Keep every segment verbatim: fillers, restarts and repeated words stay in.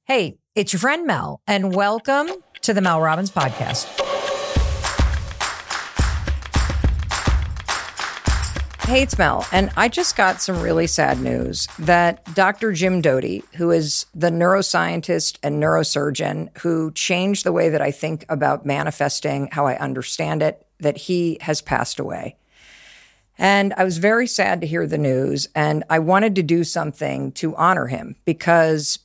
Hey, it's your friend Mel, and welcome to the Mel Robbins Podcast. Hey, it's Mel, and I just got some really sad news that Doctor Jim Doty, who is the neuroscientist and neurosurgeon who changed the way that I think about manifesting, how I understand it, that he has passed away. And I was very sad to hear the news, and I wanted to do something to honor him because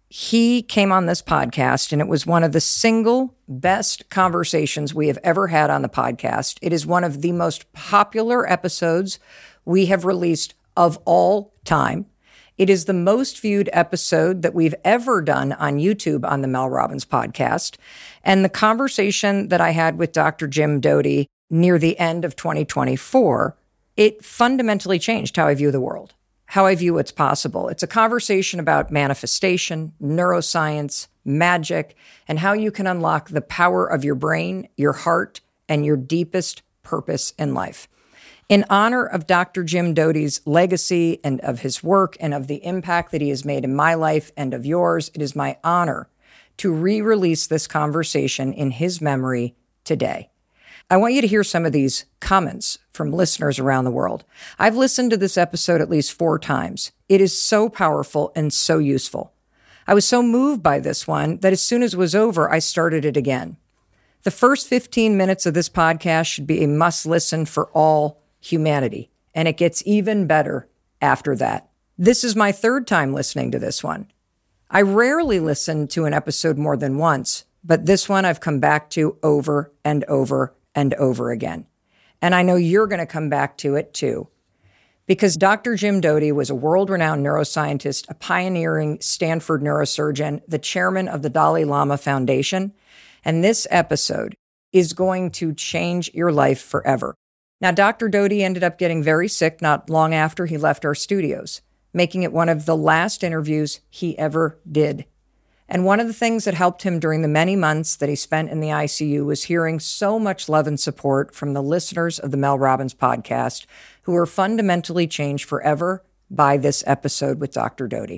he came on this podcast, and it was one of the single best conversations we have ever had on the podcast. It is one of the most popular episodes we have released of all time. It is the most viewed episode that we've ever done on YouTube on the Mel Robbins Podcast. And the conversation that I had with Doctor Jim Doty near the end of twenty twenty-four, it fundamentally changed how I view the world, how I view what's possible. It's a conversation about manifestation, neuroscience, magic, and how you can unlock the power of your brain, your heart, and your deepest purpose in life. In honor of Doctor Jim Doty's legacy and of his work and of the impact that he has made in my life and of yours, it is my honor to re-release this conversation in his memory today. I want you to hear some of these comments from listeners around the world. I've listened to this episode at least four times. It is so powerful and so useful. I was so moved by this one that as soon as it was over, I started it again. The first fifteen minutes of this podcast should be a must listen for all humanity, and it gets even better after that. This is my third time listening to this one. I rarely listen to an episode more than once, but this one I've come back to over and over and over again. And I know you're going to come back to it too. Because Doctor Jim Doty was a world-renowned neuroscientist, a pioneering Stanford neurosurgeon, the chairman of the Dalai Lama Foundation. And this episode is going to change your life forever. Now, Doctor Doty ended up getting very sick not long after he left our studios, making it one of the last interviews he ever did. And one of the things that helped him during the many months that he spent in the I C U was hearing so much love and support from the listeners of the Mel Robbins Podcast, who were fundamentally changed forever by this episode with Doctor Doty.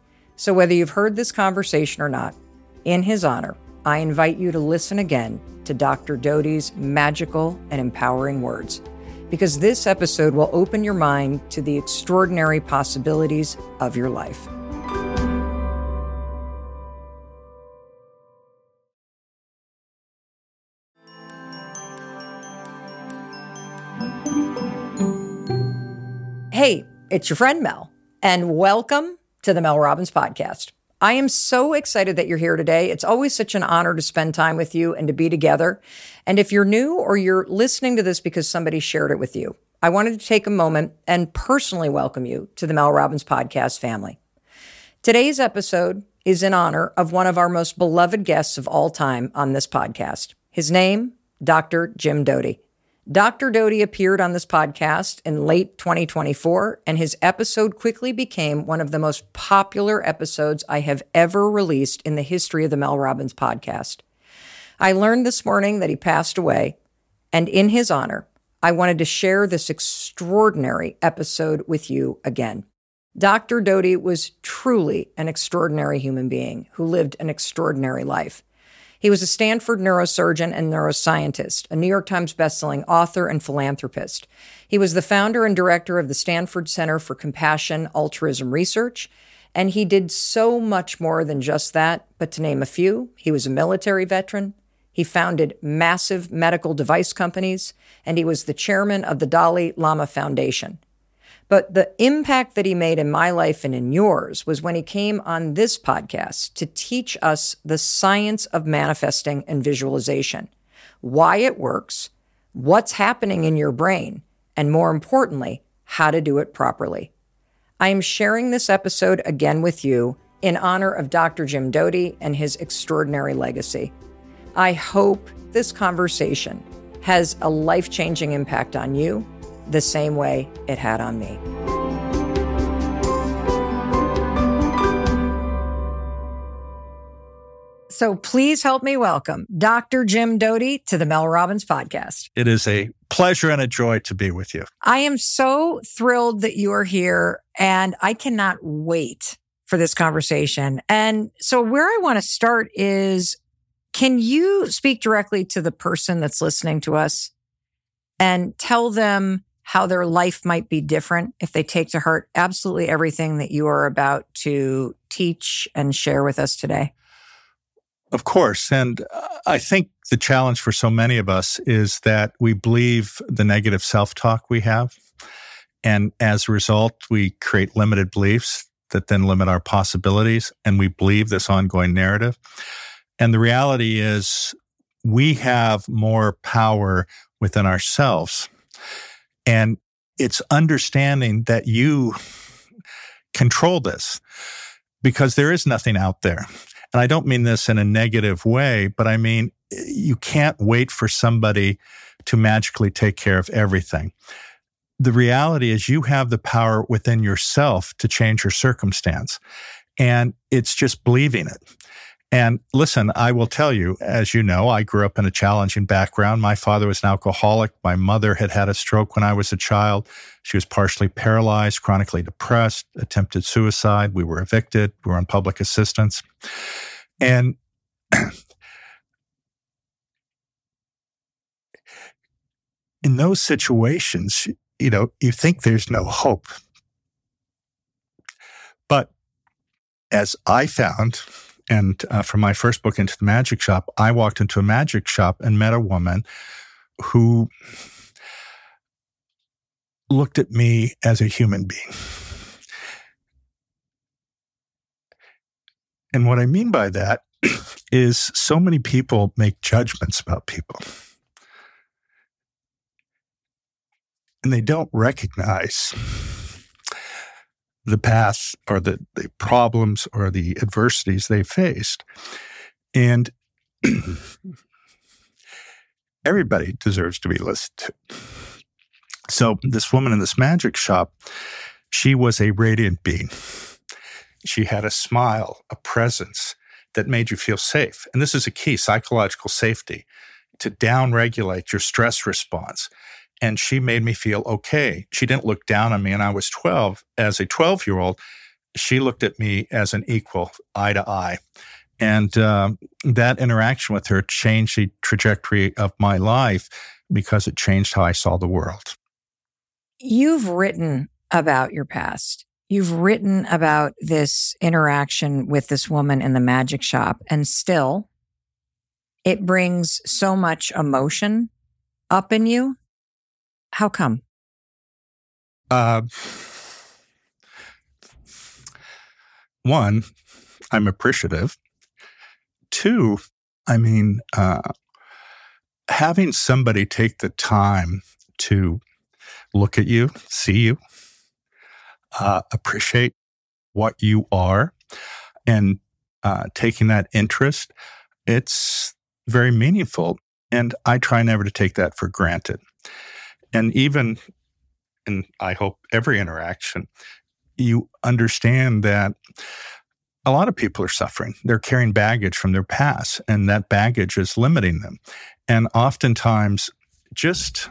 So whether you've heard this conversation or not, in his honor, I invite you to listen again to Doctor Doty's magical and empowering words, because this episode will open your mind to the extraordinary possibilities of your life. Hey, it's your friend Mel, and welcome to the Mel Robbins Podcast. I am so excited that you're here today. It's always such an honor to spend time with you and to be together. And if you're new or you're listening to this because somebody shared it with you, I wanted to take a moment and personally welcome you to the Mel Robbins Podcast family. Today's episode is in honor of one of our most beloved guests of all time on this podcast. His name, Doctor Jim Doty. Doctor Doty appeared on this podcast in late twenty twenty-four, and his episode quickly became one of the most popular episodes I have ever released in the history of the Mel Robbins Podcast. I learned this morning that he passed away, and in his honor, I wanted to share this extraordinary episode with you again. Doctor Doty was truly an extraordinary human being who lived an extraordinary life. He was a Stanford neurosurgeon and neuroscientist, a New York Times bestselling author and philanthropist. He was the founder and director of the Stanford Center for Compassion Altruism Research, and he did so much more than just that, but to name a few, he was a military veteran, he founded massive medical device companies, and he was the chairman of the Dalai Lama Foundation. But the impact that he made in my life and in yours was when he came on this podcast to teach us the science of manifesting and visualization, why it works, what's happening in your brain, and more importantly, how to do it properly. I am sharing this episode again with you in honor of Doctor Jim Doty and his extraordinary legacy. I hope this conversation has a life-changing impact on you the same way it had on me. So please help me welcome Doctor Jim Doty to the Mel Robbins Podcast. It is a pleasure and a joy to be with you. I am so thrilled that you are here, and I cannot wait for for this conversation. And so where I want to start is, can you speak directly to the person that's listening to us and tell them how their life might be different if they take to heart absolutely everything that you are about to teach and share with us today? Of course. And I think the challenge for so many of us is that we believe the negative self-talk we have. And as a result, we create limited beliefs that then limit our possibilities. And we believe this ongoing narrative. And the reality is we have more power within ourselves. And it's understanding that you control this, because there is nothing out there. And I don't mean this in a negative way, but I mean, you can't wait for somebody to magically take care of everything. The reality is you have the power within yourself to change your circumstance. And it's just believing it. And listen, I will tell you, as you know, I grew up in a challenging background. My father was an alcoholic. My mother had had a stroke when I was a child. She was partially paralyzed, chronically depressed, attempted suicide. We were evicted. We were on public assistance. And in those situations, you know, you think there's no hope. But as I found, and uh, from my first book, Into the Magic Shop, I walked into a magic shop and met a woman who looked at me as a human being. And what I mean by that is so many people make judgments about people. And they don't recognize the path or the, the problems or the adversities they faced. And everybody deserves to be listened to. So this woman in this magic shop, she was a radiant being. She had a smile, a presence that made you feel safe. And this is a key, psychological safety, to downregulate your stress response. And she made me feel okay. She didn't look down on me. And I was twelve. As a twelve-year-old, she looked at me as an equal, eye to eye. And um, that interaction with her changed the trajectory of my life because it changed how I saw the world. You've written about your past. You've written about this interaction with this woman in the magic shop, and still, it brings so much emotion up in you. How come? Uh, one, I'm appreciative. Two, I mean, uh, having somebody take the time to look at you, see you, uh, appreciate what you are, and uh, taking that interest, it's very meaningful. And I try never to take that for granted. And even in, I hope, every interaction, you understand that a lot of people are suffering. They're carrying baggage from their past, and that baggage is limiting them. And oftentimes, just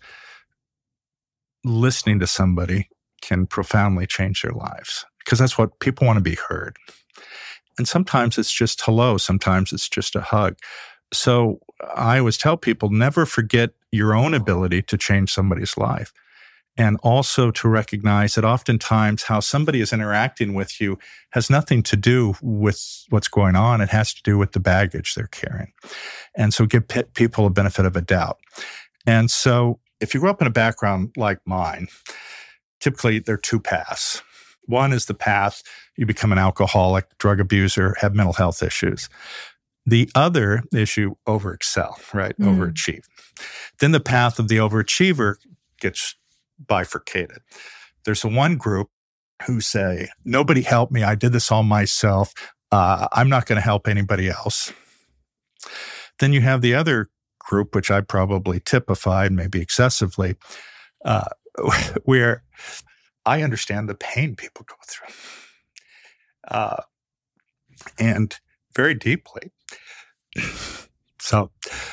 listening to somebody can profoundly change their lives, because that's what people want to be heard. And sometimes it's just hello. Sometimes it's just a hug. So I always tell people, never forget your own ability to change somebody's life. And also to recognize that oftentimes how somebody is interacting with you has nothing to do with what's going on. It has to do with the baggage they're carrying. And so give p- people a benefit of a doubt. And so if you grow up in a background like mine, typically there are two paths. One is the path you become an alcoholic, drug abuser, have mental health issues. The other issue, overexcel, right? Mm. Overachieve. Then the path of the overachiever gets bifurcated. There's a one group who say, nobody helped me. I did this all myself. Uh, I'm not going to help anybody else. Then you have the other group, which I probably typified, maybe excessively, uh, where I understand the pain people go through. Uh, and very deeply. So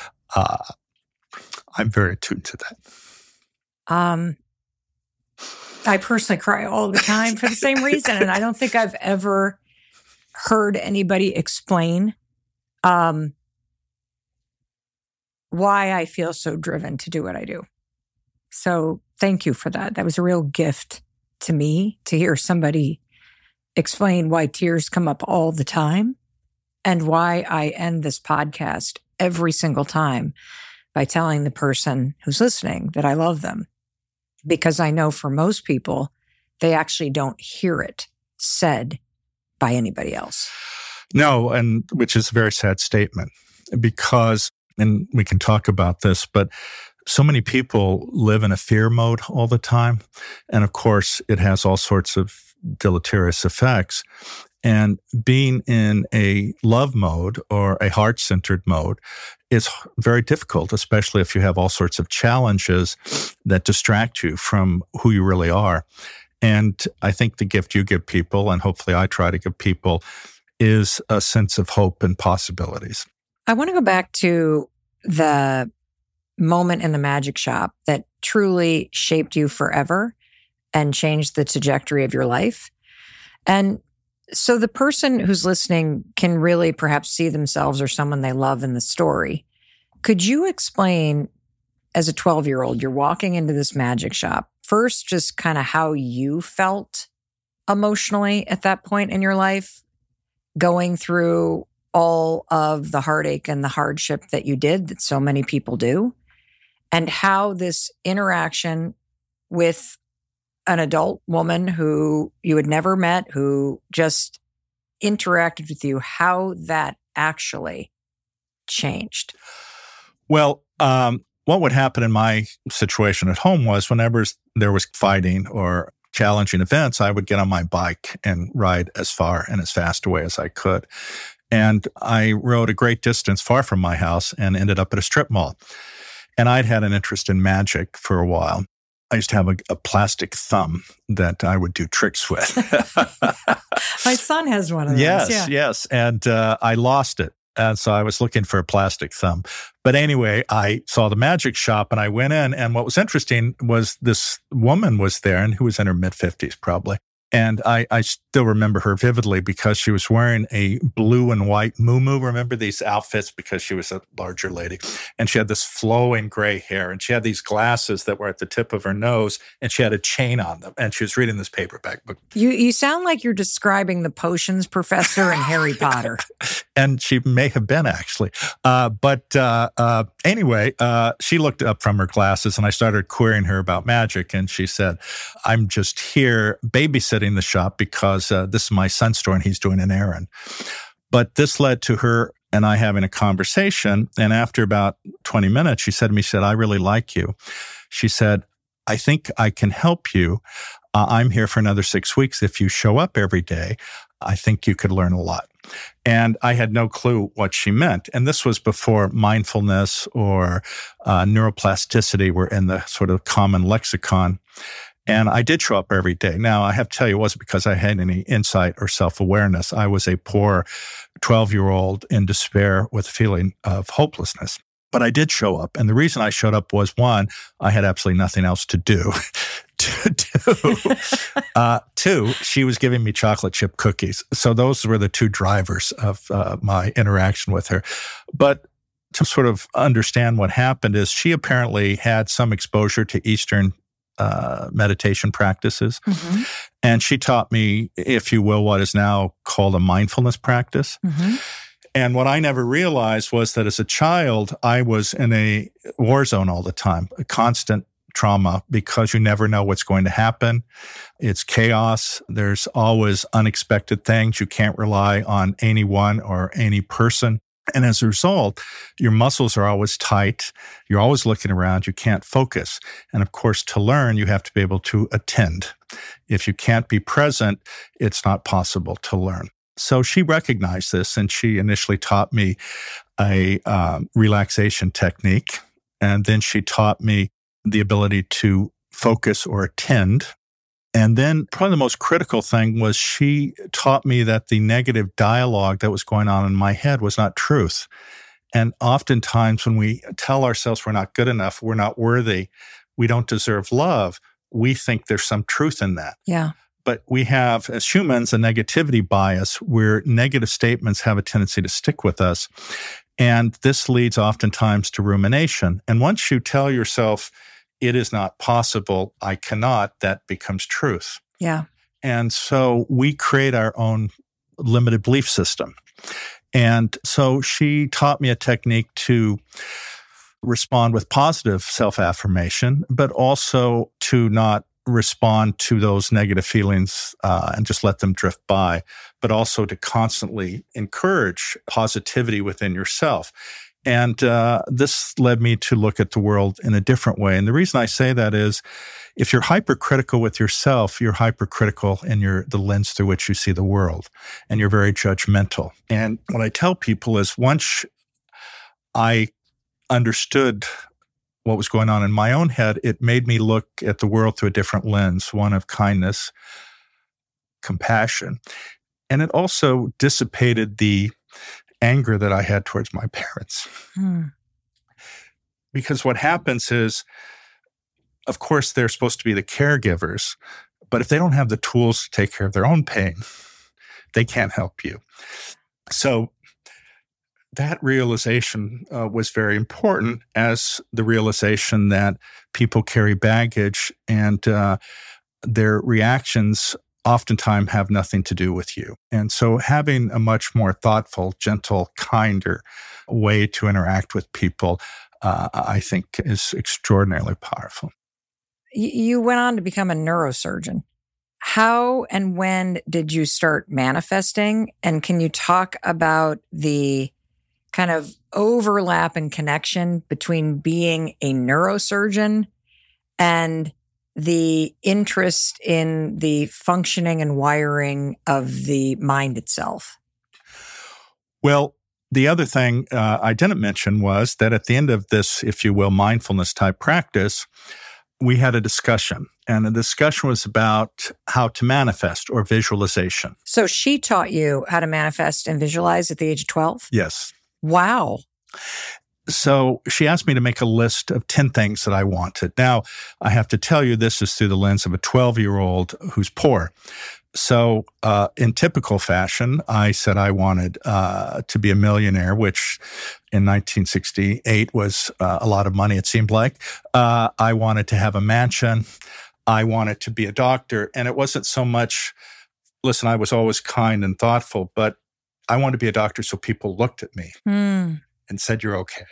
uh, I'm very attuned to that. Um, I personally cry all the time for the same reason. And I don't think I've ever heard anybody explain um, why I feel so driven to do what I do. So thank you for that. That was a real gift to me to hear somebody explain why tears come up all the time and why I end this podcast every single time by telling the person who's listening that I love them. Because I know for most people, they actually don't hear it said by anybody else. No, and which is a very sad statement because, and we can talk about this, but so many people live in a fear mode all the time. And of course, it has all sorts of deleterious effects. And being in a love mode or a heart-centered mode is very difficult, especially if you have all sorts of challenges that distract you from who you really are. And I think the gift you give people, and hopefully I try to give people, is a sense of hope and possibilities. I want to go back to the moment in the magic shop that truly shaped you forever and changed the trajectory of your life. And so the person who's listening can really perhaps see themselves or someone they love in the story. Could you explain, as a twelve-year-old, you're walking into this magic shop, first just kind of how you felt emotionally at that point in your life, going through all of the heartache and the hardship that you did, that so many people do, and how this interaction with an adult woman who you had never met, who just interacted with you, how that actually changed? Well, um, what would happen in my situation at home was whenever there was fighting or challenging events, I would get on my bike and ride as far and as fast away as I could. And I rode a great distance far from my house and ended up at a strip mall. And I'd had an interest in magic for a while. I used to have a, a plastic thumb that I would do tricks with. My son has one of those. Yes, yeah. yes. And uh, I lost it. And so I was looking for a plastic thumb. But anyway, I saw the magic shop and I went in. And what was interesting was this woman was there and who was in her mid-fifties probably. And I, I still remember her vividly because she was wearing a blue and white muumuu. Remember these outfits? Because she was a larger lady. And she had this flowing gray hair. And she had these glasses that were at the tip of her nose. And she had a chain on them. And she was reading this paperback book. You you sound like you're describing the potions professor in Harry Potter. And she may have been, actually. Uh, but uh, uh, anyway, uh, she looked up from her glasses. And I started querying her about magic. And she said, I'm just here babysitting the shop because uh, this is my son's store and he's doing an errand. But this led to her and I having a conversation. And after about twenty minutes, she said to me, she said, I really like you. She said, I think I can help you. Uh, I'm here for another six weeks. If you show up every day, I think you could learn a lot. And I had no clue what she meant. And this was before mindfulness or uh, neuroplasticity were in the sort of common lexicon. And I did show up every day. Now, I have to tell you, it wasn't because I had any insight or self-awareness. I was a poor twelve-year-old in despair with a feeling of hopelessness. But I did show up. And the reason I showed up was, one, I had absolutely nothing else to do. two, uh, two, she was giving me chocolate chip cookies. So those were the two drivers of uh, my interaction with her. But to sort of understand what happened is she apparently had some exposure to Eastern Uh, meditation practices. Mm-hmm. And she taught me, if you will, what is now called a mindfulness practice. Mm-hmm. And what I never realized was that as a child, I was in a war zone all the time, a constant trauma, because you never know what's going to happen. It's chaos. There's always unexpected things. You can't rely on anyone or any person. And as a result, your muscles are always tight. You're always looking around. You can't focus. And of course, to learn, you have to be able to attend. If you can't be present, it's not possible to learn. So she recognized this, and she initially taught me a um, relaxation technique. And then she taught me the ability to focus or attend. And then probably the most critical thing was she taught me that the negative dialogue that was going on in my head was not truth. And oftentimes when we tell ourselves we're not good enough, we're not worthy, we don't deserve love, we think there's some truth in that. Yeah. But we have, as humans, a negativity bias where negative statements have a tendency to stick with us. And this leads oftentimes to rumination. And once you tell yourself, it is not possible, I cannot, that becomes truth. Yeah. And so we create our own limited belief system. And so she taught me a technique to respond with positive self-affirmation, but also to not respond to those negative feelings uh, and just let them drift by, but also to constantly encourage positivity within yourself. And uh, this led me to look at the world in a different way. And the reason I say that is, if you're hypercritical with yourself, you're hypercritical in your the lens through which you see the world, and you're very judgmental. And what I tell people is, once I understood what was going on in my own head, it made me look at the world through a different lens, one of kindness, compassion. And it also dissipated the anger that I had towards my parents. Hmm. Because what happens is, of course, they're supposed to be the caregivers, but if they don't have the tools to take care of their own pain, they can't help you. So that realization uh, was very important, as the realization that people carry baggage and uh, their reactions oftentimes have nothing to do with you. And so having a much more thoughtful, gentle, kinder way to interact with people, uh, I think is extraordinarily powerful. You went on to become a neurosurgeon. How and when did you start manifesting? And can you talk about the kind of overlap and connection between being a neurosurgeon and the interest in the functioning and wiring of the mind itself? Well, the other thing uh, I didn't mention was that at the end of this, if you will, mindfulness type practice, we had a discussion. And the discussion was about how to manifest, or visualization. So she taught you how to manifest and visualize at the age of twelve? Yes. Wow. So she asked me to make a list of ten things that I wanted. Now, I have to tell you, this is through the lens of a twelve-year-old who's poor. So uh, in typical fashion, I said I wanted uh, to be a millionaire, which in nineteen sixty-eight was uh, a lot of money, it seemed like. Uh, I wanted to have a mansion. I wanted to be a doctor. And it wasn't so much, listen, I was always kind and thoughtful, but I wanted to be a doctor so people looked at me mm. and said, you're okay.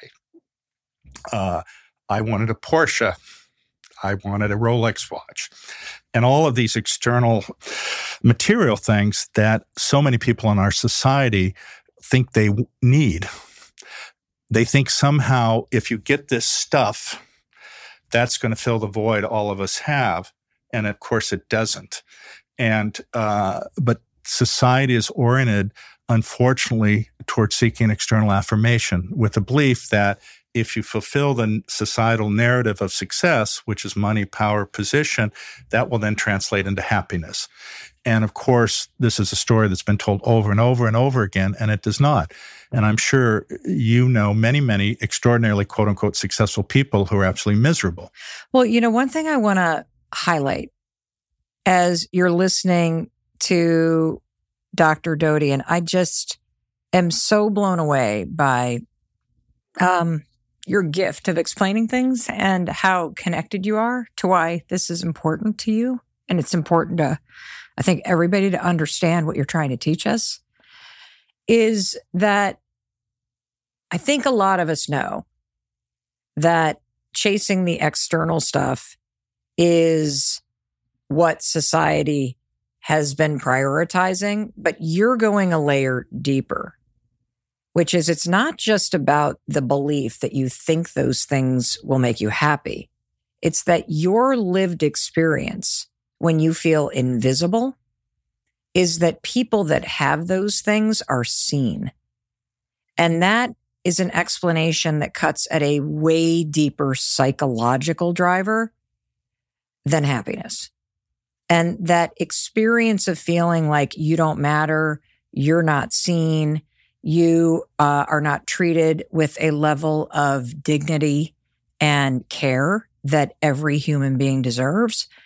Uh, I wanted a Porsche. I wanted a Rolex watch. And all of these external material things that so many people in our society think they need. They think somehow if you get this stuff, that's going to fill the void all of us have. And of course it doesn't. And, uh, but society is oriented, unfortunately, towards seeking external affirmation with the belief that if you fulfill the societal narrative of success, which is money, power, position, that will then translate into happiness. And of course, this is a story that's been told over and over and over again, and it does not. And I'm sure you know many, many extraordinarily, quote unquote, successful people who are absolutely miserable. Well, you know, one thing I want to highlight as you're listening to Doctor Doty, and I just am so blown away by um, your gift of explaining things and how connected you are to why this is important to you. And it's important to, I think, everybody to understand what you're trying to teach us, is that I think a lot of us know that chasing the external stuff is what society has been prioritizing, but you're going a layer deeper, which is it's not just about the belief that you think those things will make you happy. It's that your lived experience when you feel invisible is that people that have those things are seen. And that is an explanation that cuts at a way deeper psychological driver than happiness. And that experience of feeling like you don't matter, you're not seen, you uh, are not treated with a level of dignity and care that every human being deserves,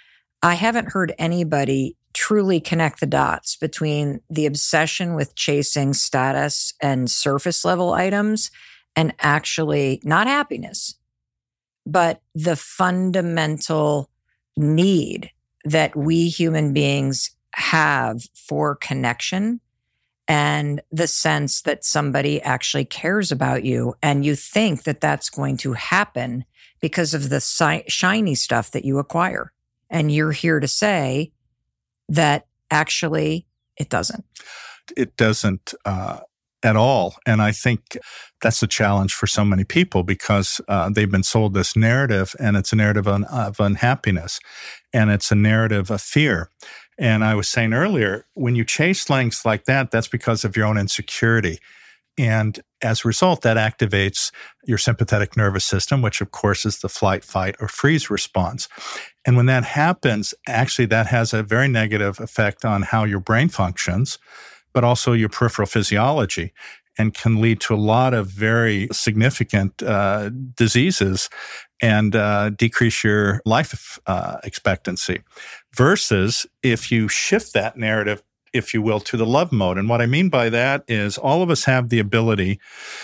I haven't heard anybody truly connect the dots between the obsession with chasing status and surface level items and actually not happiness, but the fundamental need that we human beings have for connection and the sense that somebody actually cares about you. And you think that that's going to happen because of the si- shiny stuff that you acquire. And you're here to say that actually it doesn't. It doesn't uh, at all. And I think that's a challenge for so many people because uh, they've been sold this narrative, and it's a narrative of, of unhappiness, and it's a narrative of fear. And I was saying earlier, when you chase things like that, that's because of your own insecurity. And as a result, that activates your sympathetic nervous system, which of course is the flight, fight, or freeze response. And when that happens, actually that has a very negative effect on how your brain functions, but also your peripheral physiology, and can lead to a lot of very significant uh, diseases and uh, decrease your life uh, expectancy. Versus if you shift that narrative, if you will, to the love mode. And what I mean by that is all of us have the ability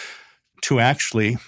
to actually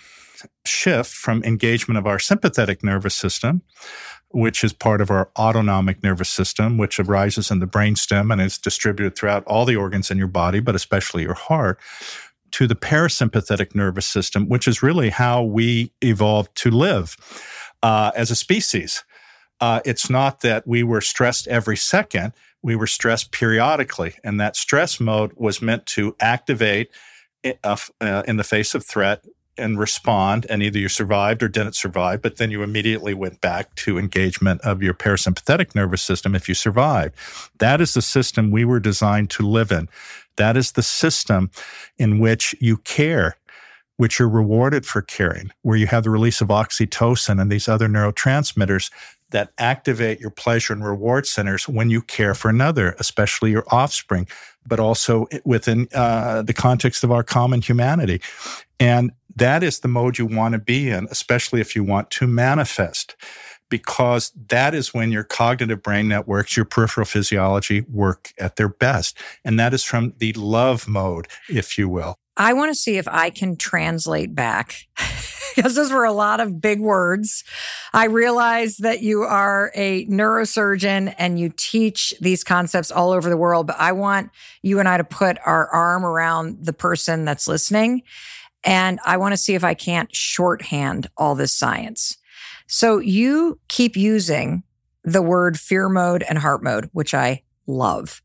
shift from engagement of our sympathetic nervous system, which is part of our autonomic nervous system, which arises in the brainstem and is distributed throughout all the organs in your body, but especially your heart, to the parasympathetic nervous system, which is really how we evolved to live uh, as a species. Uh, it's not that we were stressed every second. We were stressed periodically, and that stress mode was meant to activate uh, uh, in the face of threat and respond, and either you survived or didn't survive, but then you immediately went back to engagement of your parasympathetic nervous system if you survived. That is the system we were designed to live in. That is the system in which you care, which you're rewarded for caring, where you have the release of oxytocin and these other neurotransmitters that activate your pleasure and reward centers when you care for another, especially your offspring, but also within uh, the context of our common humanity. And that is the mode you want to be in, especially if you want to manifest, because that is when your cognitive brain networks, your peripheral physiology work at their best. And that is from the love mode, if you will. I want to see if I can translate back, because those were a lot of big words. I realize that you are a neurosurgeon and you teach these concepts all over the world, but I want you and I to put our arm around the person that's listening. And I want to see if I can't shorthand all this science. So you keep using the word fear mode and heart mode, which I love.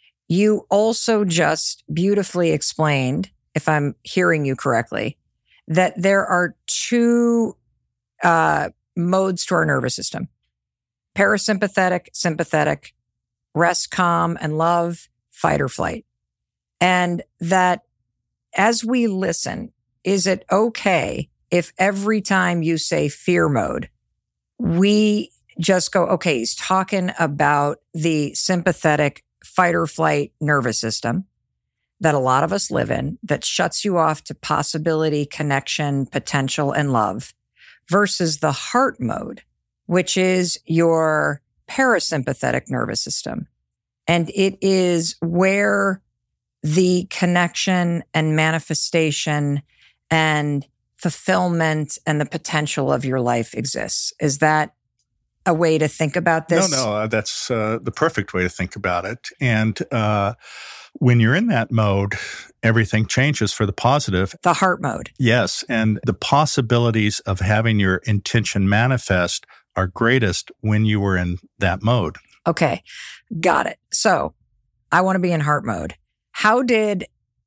You also just beautifully explained, if I'm hearing you correctly, that there are two uh, modes to our nervous system: parasympathetic, sympathetic, rest, calm, and love, fight or flight. And that as we listen, is it okay if every time you say fear mode, we just go, okay, he's talking about the sympathetic fight or flight nervous system that a lot of us live in, that shuts you off to possibility, connection, potential, and love, versus the heart mode, which is your parasympathetic nervous system. And it is where the connection and manifestation and fulfillment and the potential of your life exists. Is that a way to think about this? No, no, that's uh, the perfect way to think about it. And uh, when you're in that mode, everything changes for the positive. The heart mode. Yes. And the possibilities of having your intention manifest are greatest when you were in that mode. Okay. Got it. So I want to be in heart mode. How did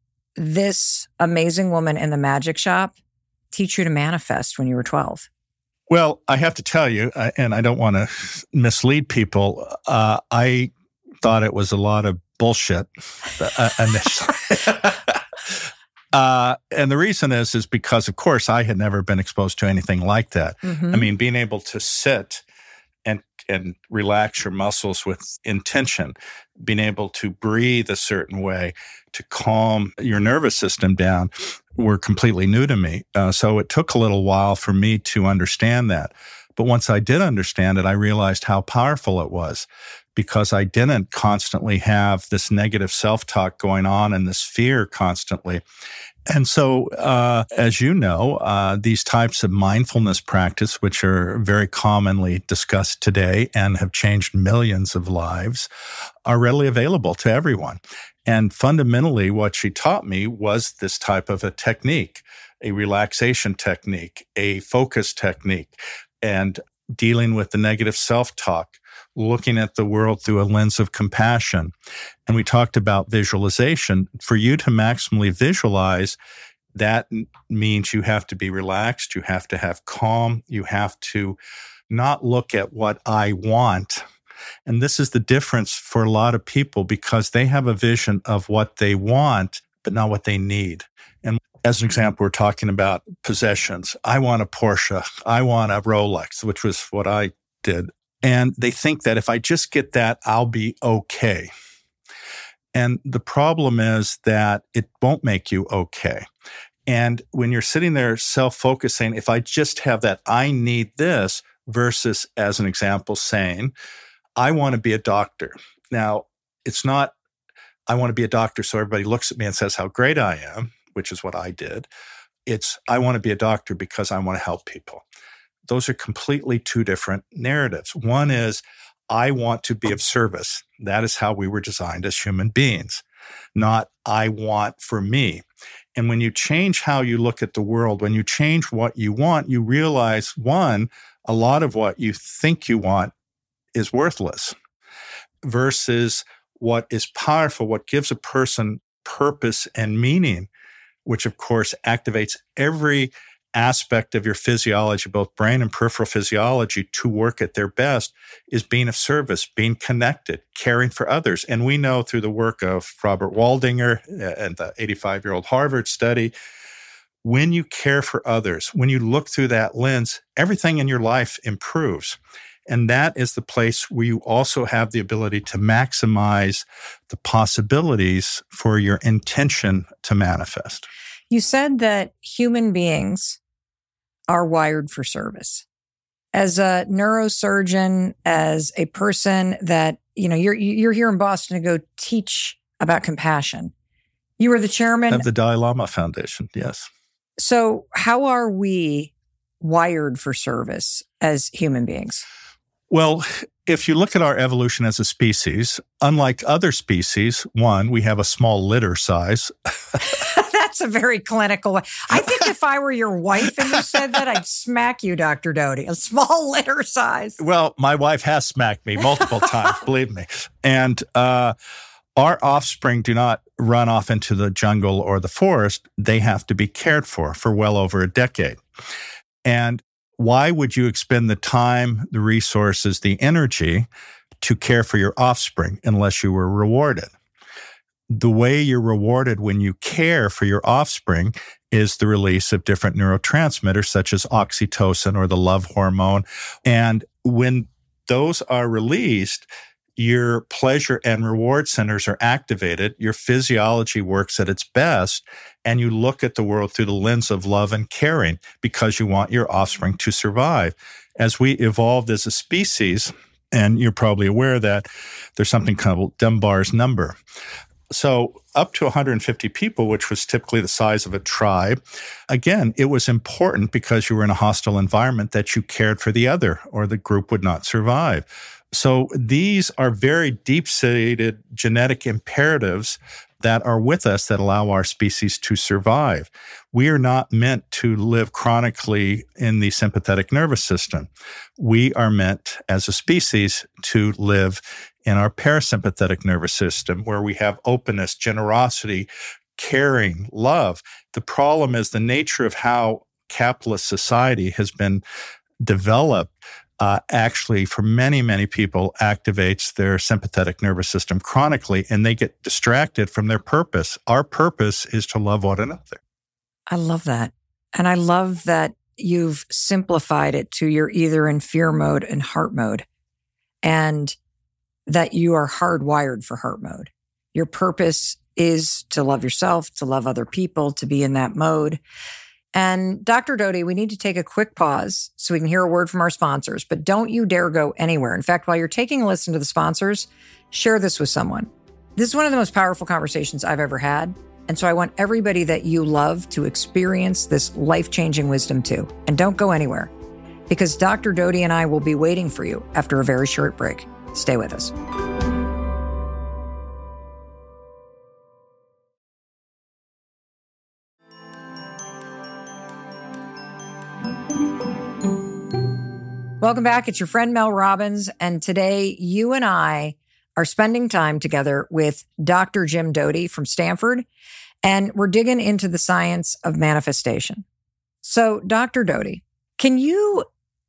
this amazing woman in the magic shop teach you to manifest when you were twelve? Well, I have to tell you, uh, and I don't want to mislead people, uh, I thought it was a lot of bullshit uh, initially. uh, and the reason is, is because, of course, I had never been exposed to anything like that. Mm-hmm. I mean, being able to sit and and relax your muscles with intention, being able to breathe a certain way to calm your nervous system down were completely new to me. Uh, so it took a little while for me to understand that. But once I did understand it, I realized how powerful it was, because I didn't constantly have this negative self-talk going on and this fear constantly. And so, uh, as you know, uh, these types of mindfulness practice, which are very commonly discussed today and have changed millions of lives, are readily available to everyone. And fundamentally, what she taught me was this type of a technique, a relaxation technique, a focus technique, and dealing with the negative self-talk, looking at the world through a lens of compassion. And we talked about visualization. For you to maximally visualize, that means you have to be relaxed, you have to have calm, you have to not look at what I want. And this is the difference for a lot of people, because they have a vision of what they want, but not what they need. And as an example, we're talking about possessions. I want a Porsche. I want a Rolex, which was what I did. And they think that if I just get that, I'll be okay. And the problem is that it won't make you okay. And when you're sitting there self-focused saying, if I just have that, I need this, versus, as an example, saying, I want to be a doctor. Now, it's not, I want to be a doctor so everybody looks at me and says how great I am, which is what I did. It's, I want to be a doctor because I want to help people. Those are completely two different narratives. One is, I want to be of service. That is how we were designed as human beings, not I want for me. And when you change how you look at the world, when you change what you want, you realize, one, a lot of what you think you want is worthless, versus what is powerful, what gives a person purpose and meaning, which of course activates every aspect of your physiology, both brain and peripheral physiology, to work at their best, is being of service, being connected, caring for others. And we know through the work of Robert Waldinger and the eighty-five-year-old Harvard study, when you care for others, when you look through that lens, everything in your life improves. And that is the place where you also have the ability to maximize the possibilities for your intention to manifest. You said that human beings are wired for service. As a neurosurgeon, as a person that, you know, you're you're here in Boston to go teach about compassion. You were the chairman of the Dalai Lama Foundation, yes. So how are we wired for service as human beings? Well, if you look at our evolution as a species, unlike other species, one, we have a small litter size. That's a very clinical way. I think if I were your wife and you said that, I'd smack you, Doctor Doty. A small litter size. Well, my wife has smacked me multiple times, believe me. And uh, our offspring do not run off into the jungle or the forest. They have to be cared for for well over a decade. And why would you expend the time, the resources, the energy to care for your offspring unless you were rewarded? The way you're rewarded when you care for your offspring is the release of different neurotransmitters such as oxytocin or the love hormone. And when those are released, your pleasure and reward centers are activated, your physiology works at its best, and you look at the world through the lens of love and caring because you want your offspring to survive. As we evolved as a species, and you're probably aware that there's something called Dunbar's number. So up to one hundred fifty people, which was typically the size of a tribe, again, it was important because you were in a hostile environment that you cared for the other or the group would not survive. So these are very deep-seated genetic imperatives that are with us that allow our species to survive. We are not meant to live chronically in the sympathetic nervous system. We are meant as a species to live in our parasympathetic nervous system where we have openness, generosity, caring, love. The problem is the nature of how capitalist society has been developed Uh, actually, for many, many people, activates their sympathetic nervous system chronically, and they get distracted from their purpose. Our purpose is to love one another. I love that. And I love that you've simplified it to you're either in fear mode and heart mode, and that you are hardwired for heart mode. Your purpose is to love yourself, to love other people, to be in that mode. And Doctor Doty, we need to take a quick pause so we can hear a word from our sponsors, but don't you dare go anywhere. In fact, while you're taking a listen to the sponsors, share this with someone. This is one of the most powerful conversations I've ever had. And so I want everybody that you love to experience this life-changing wisdom too. And don't go anywhere, because Doctor Doty and I will be waiting for you after a very short break. Stay with us. Welcome back. It's your friend Mel Robbins. And today you and I are spending time together with Doctor Jim Doty from Stanford. And we're digging into the science of manifestation. So, Doctor Doty, can you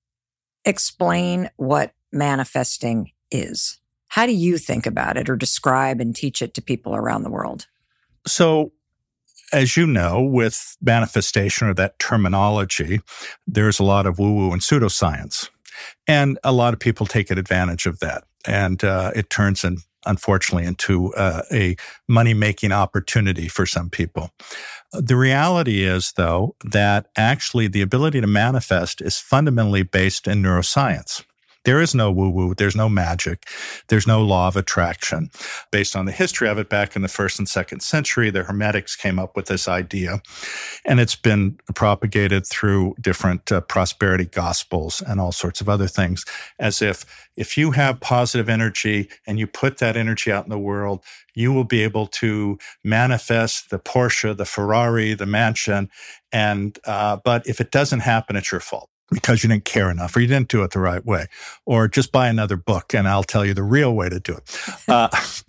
explain what manifesting is? How do you think about it or describe and teach it to people around the world? So, as you know, with manifestation or that terminology, there's a lot of woo-woo and pseudoscience. And a lot of people take advantage of that. And uh, it turns, in, unfortunately, into uh, a money-making opportunity for some people. The reality is, though, that actually the ability to manifest is fundamentally based in neuroscience. There is no woo-woo. There's no magic. There's no law of attraction. Based on the history of it, back in the first and second century, the Hermetics came up with this idea, and it's been propagated through different uh, prosperity gospels and all sorts of other things, as if if you have positive energy and you put that energy out in the world, you will be able to manifest the Porsche, the Ferrari, the mansion, and uh, but if it doesn't happen, it's your fault, because you didn't care enough or you didn't do it the right way. Or just buy another book and I'll tell you the real way to do it. Uh,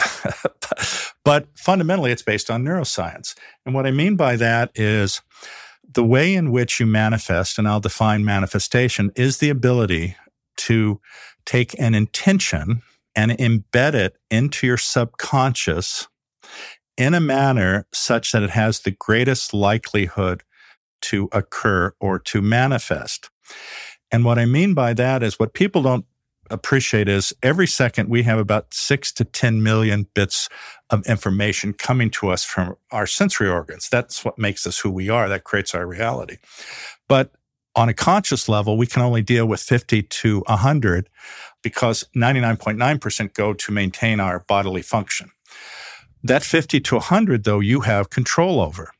but fundamentally, it's based on neuroscience. And what I mean by that is the way in which you manifest, and I'll define manifestation, is the ability to take an intention and embed it into your subconscious in a manner such that it has the greatest likelihood to occur or to manifest. And what I mean by that is what people don't appreciate is every second we have about six to ten million bits of information coming to us from our sensory organs. That's what makes us who we are. That creates our reality. But on a conscious level, we can only deal with fifty to one hundred because ninety-nine point nine percent go to maintain our bodily function. That fifty to one hundred, though, you have control over.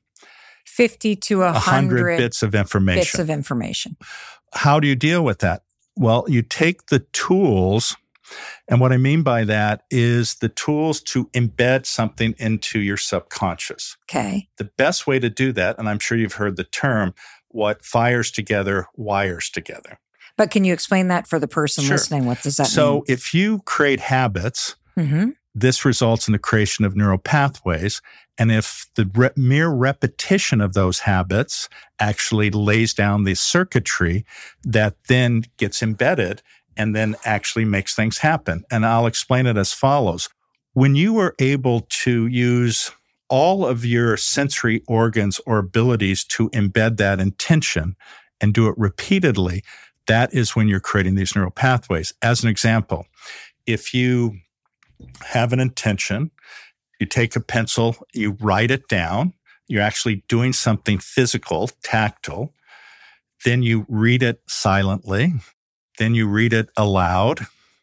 fifty to one hundred bits of information. Bits of information. How do you deal with that? Well, you take the tools, and what I mean by that is the tools to embed something into your subconscious. Okay. The best way to do that, and I'm sure you've heard the term, what fires together, wires together. But can you explain that for the person Sure. listening? What does that so mean? So if you create habits, mm-hmm. this results in the creation of neural pathways. And if the re- mere repetition of those habits actually lays down the circuitry that then gets embedded and then actually makes things happen. And I'll explain it as follows. When you are able to use all of your sensory organs or abilities to embed that intention and do it repeatedly, that is when you're creating these neural pathways. As an example, if you have an intention, you take a pencil, you write it down, you're actually doing something physical, tactile, then you read it silently, then you read it aloud,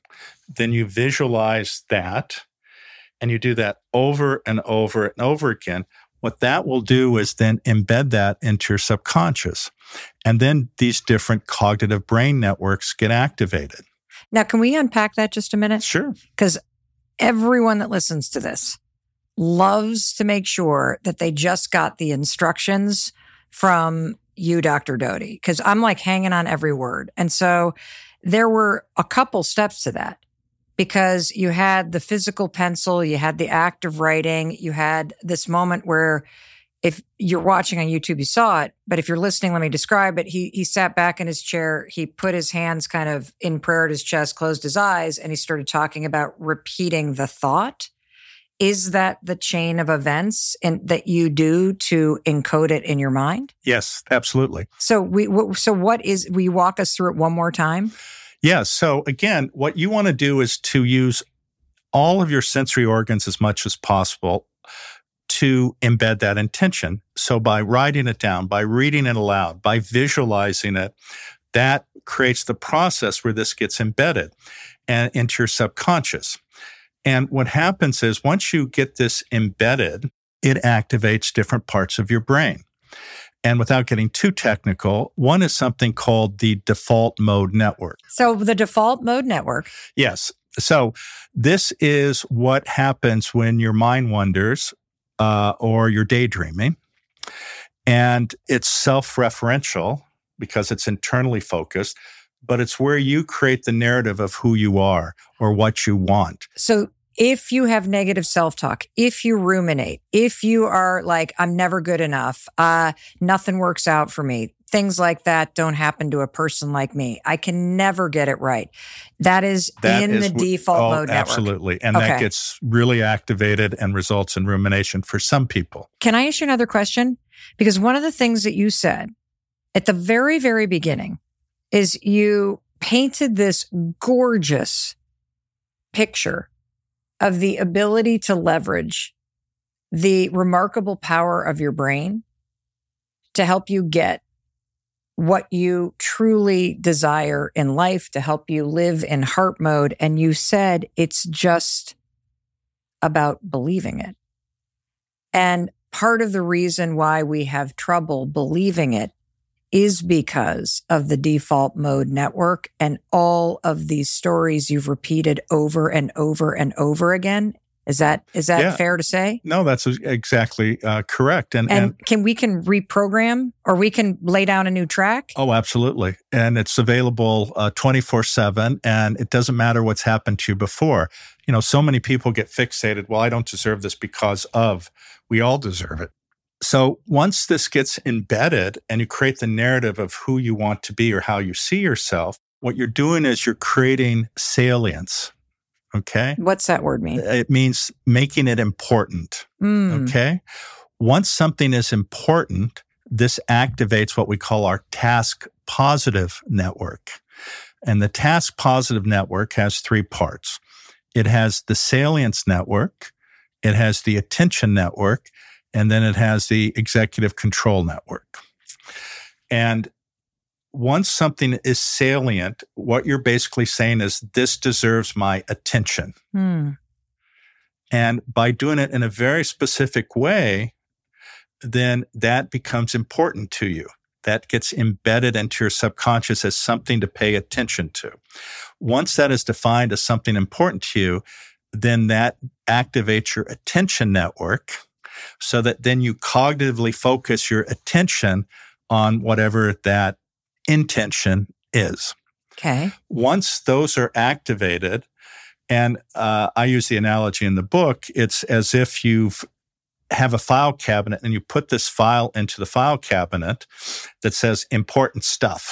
then you visualize that, and you do that over and over and over again. What that will do is then embed that into your subconscious. And then these different cognitive brain networks get activated. Now, can we unpack that just a minute? Sure. Because everyone that listens to this loves to make sure that they just got the instructions from you, Doctor Doty, because I'm like hanging on every word. And so there were a couple steps to that, because you had the physical pencil, you had the act of writing, you had this moment where if you're watching on YouTube, you saw it, but if you're listening, let me describe it. He he sat back in his chair, he put his hands kind of in prayer at his chest, closed his eyes, and he started talking about repeating the thought. Is that the chain of events in, that you do to encode it in your mind? Yes, absolutely. So we w- so what is, will you walk us through it one more time? Yes. So again, what you want to do is to use all of your sensory organs as much as possible to embed that intention. So by writing it down, by reading it aloud, by visualizing it, that creates the process where this gets embedded and into your subconscious. And what happens is once you get this embedded, it activates different parts of your brain. And without getting too technical, one is something called the default mode network. So the default mode network. Yes. So this is what happens when your mind wanders uh, or you're daydreaming. And it's self-referential because it's internally focused, but it's where you create the narrative of who you are or what you want. So if you have negative self-talk, if you ruminate, if you are like, I'm never good enough, uh, nothing works out for me, things like that don't happen to a person like me, I can never get it right. That is that in is, the default oh, mode network. Absolutely. And okay. that gets really activated and results in rumination for some people. Can I ask you another question? Because one of the things that you said at the very, very beginning is you painted this gorgeous picture of the ability to leverage the remarkable power of your brain to help you get what you truly desire in life, to help you live in heart mode. And you said it's just about believing it. And part of the reason why we have trouble believing it is because of the default mode network and all of these stories you've repeated over and over and over again. Is that is that yeah. fair to say? No, that's exactly uh, correct. And, and, and can we can reprogram or we can lay down a new track? Oh, absolutely. And it's available uh, twenty-four seven, and it doesn't matter what's happened to you before. You know, so many people get fixated, well, I don't deserve this because of. We all deserve it. So once this gets embedded and you create the narrative of who you want to be or how you see yourself, what you're doing is you're creating salience. Okay? What's that word mean? It means making it important. Mm. Okay? Once something is important, this activates what we call our task positive network. And the task positive network has three parts. It has the salience network, it has the attention network, and then it has the executive control network. And once something is salient, what you're basically saying is, this deserves my attention. Mm. And by doing it in a very specific way, then that becomes important to you. That gets embedded into your subconscious as something to pay attention to. Once that is defined as something important to you, then that activates your attention network, so that then you cognitively focus your attention on whatever that intention is. Okay. Once those are activated, and uh, I use the analogy in the book, it's as if you have a file cabinet and you put this file into the file cabinet that says important stuff.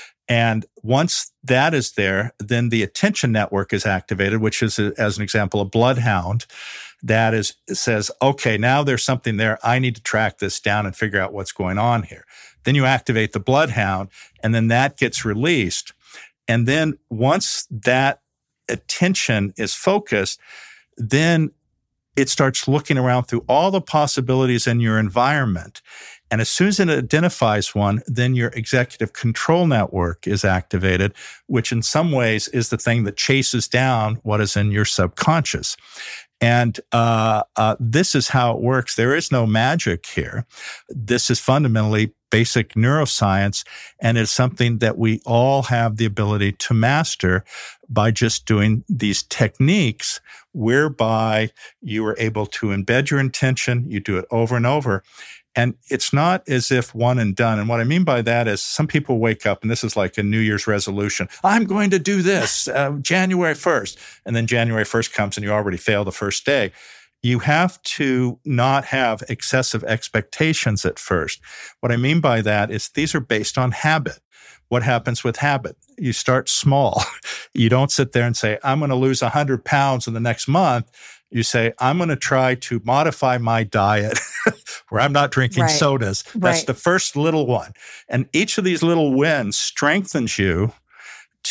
And once that is there, then the attention network is activated, which is, as an example, a bloodhound that is says, okay, now there's something there. I need to track this down and figure out what's going on here. Then you activate the bloodhound, and then that gets released. And then once that attention is focused, then it starts looking around through all the possibilities in your environment. And as soon as it identifies one, then your executive control network is activated, which in some ways is the thing that chases down what is in your subconscious. And uh, uh, this is how it works. There is no magic here. This is fundamentally basic neuroscience, and it's something that we all have the ability to master by just doing these techniques whereby you are able to embed your intention. You do it over and over. And it's not as if one and done. And what I mean by that is some people wake up, and this is like a New Year's resolution. I'm going to do this uh, January first. And then January first comes and you already fail the first day. You have to not have excessive expectations at first. What I mean by that is these are based on habit. What happens with habit? You start small. You don't sit there and say, I'm going to lose one hundred pounds in the next month. You say, I'm going to try to modify my diet where I'm not drinking right. sodas. That's right. the first little one. And each of these little wins strengthens you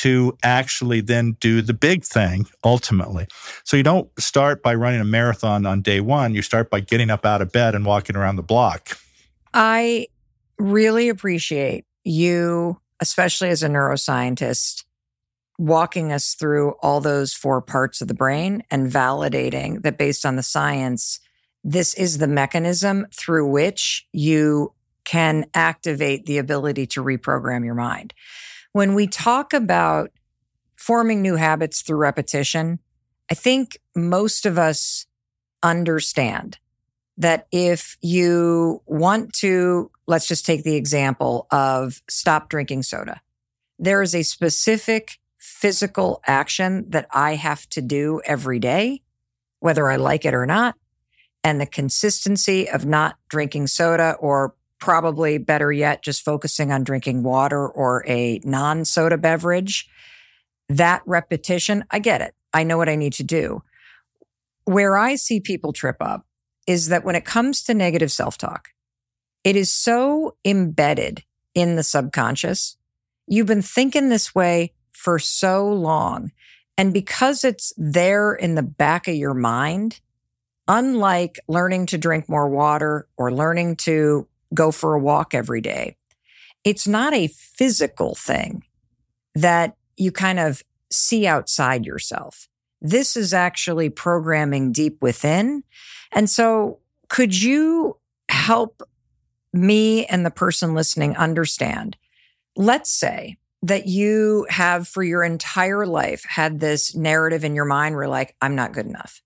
to actually then do the big thing ultimately. So you don't start by running a marathon on day one. You start by getting up out of bed and walking around the block. I really appreciate you, especially as a neuroscientist, walking us through all those four parts of the brain and validating that based on the science, this is the mechanism through which you can activate the ability to reprogram your mind. When we talk about forming new habits through repetition, I think most of us understand that if you want to, let's just take the example of stop drinking soda. There is a specific physical action that I have to do every day, whether I like it or not. And the consistency of not drinking soda, or probably better yet, just focusing on drinking water or a non-soda beverage, that repetition, I get it. I know what I need to do. Where I see people trip up is that when it comes to negative self-talk, it is so embedded in the subconscious. You've been thinking this way for so long. And because it's there in the back of your mind, unlike learning to drink more water or learning to go for a walk every day, it's not a physical thing that you kind of see outside yourself. This is actually programming deep within. And so could you help me and the person listening understand? Let's say that you have for your entire life had this narrative in your mind where like, I'm not good enough.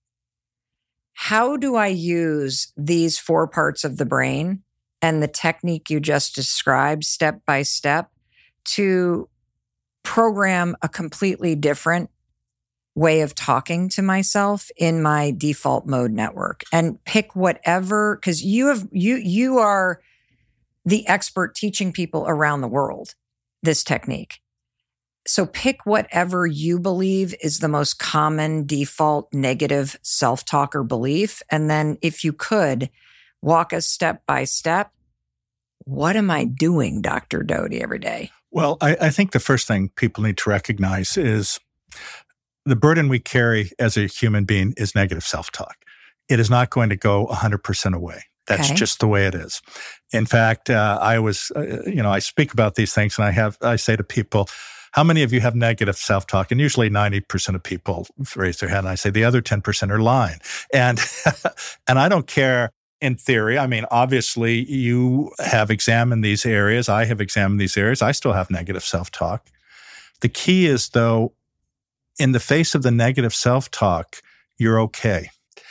How do I use these four parts of the brain and the technique you just described step by step to program a completely different way of talking to myself in my default mode network, and pick whatever, because you have you you are the expert teaching people around the world this technique. So pick whatever you believe is the most common default negative self-talk or belief. And then if you could walk us step by step, what am I doing, Doctor Doty, every day? Well, I, I think the first thing people need to recognize is the burden we carry as a human being is negative self-talk. It is not going to go one hundred percent away. That's Okay. just the way it is. In fact, uh, I was, uh, you know, I speak about these things, and I have, I say to people, how many of you have negative self-talk? And usually ninety percent of people raise their hand, and I say the other ten percent are lying. And, and I don't care in theory. I mean, obviously you have examined these areas. I have examined these areas. I still have negative self-talk. The key is, though, in the face of the negative self-talk, you're okay.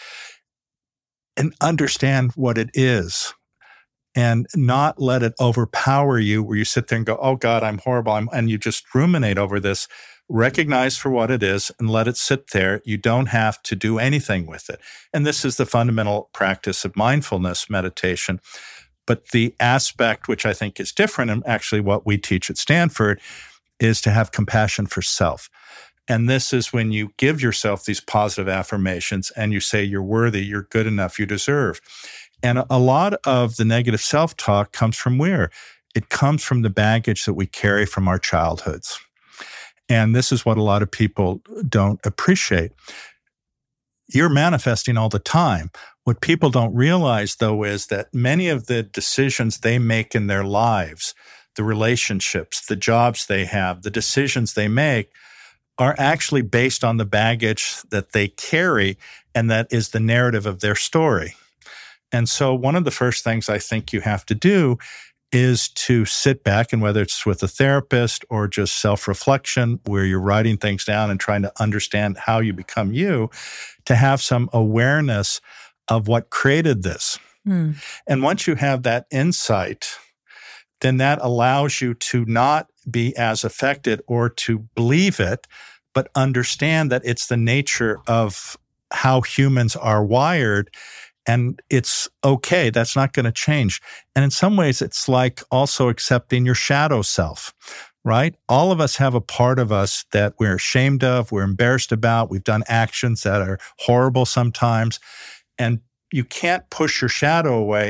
And understand what it is and not let it overpower you where you sit there and go, oh God, I'm horrible. I'm, and you just ruminate over this. Recognize for what it is and let it sit there. You don't have to do anything with it. And this is the fundamental practice of mindfulness meditation. But the aspect which I think is different, and actually what we teach at Stanford, is to have compassion for self. And this is when you give yourself these positive affirmations and you say you're worthy, you're good enough, you deserve. And a lot of the negative self-talk comes from where? It comes from the baggage that we carry from our childhoods. And this is what a lot of people don't appreciate. You're manifesting all the time. What people don't realize, though, is that many of the decisions they make in their lives, the relationships, the jobs they have, the decisions they make, are actually based on the baggage that they carry, and that is the narrative of their story. And so one of the first things I think you have to do is to sit back, and whether it's with a therapist or just self-reflection where you're writing things down and trying to understand how you become you, to have some awareness of what created this. Mm. And once you have that insight, then that allows you to not be as affected or to believe it, but understand that it's the nature of how humans are wired, and it's okay. That's not going to change. And in some ways, it's like also accepting your shadow self, right? All of us have a part of us that we're ashamed of, we're embarrassed about, we've done actions that are horrible sometimes, and you can't push your shadow away.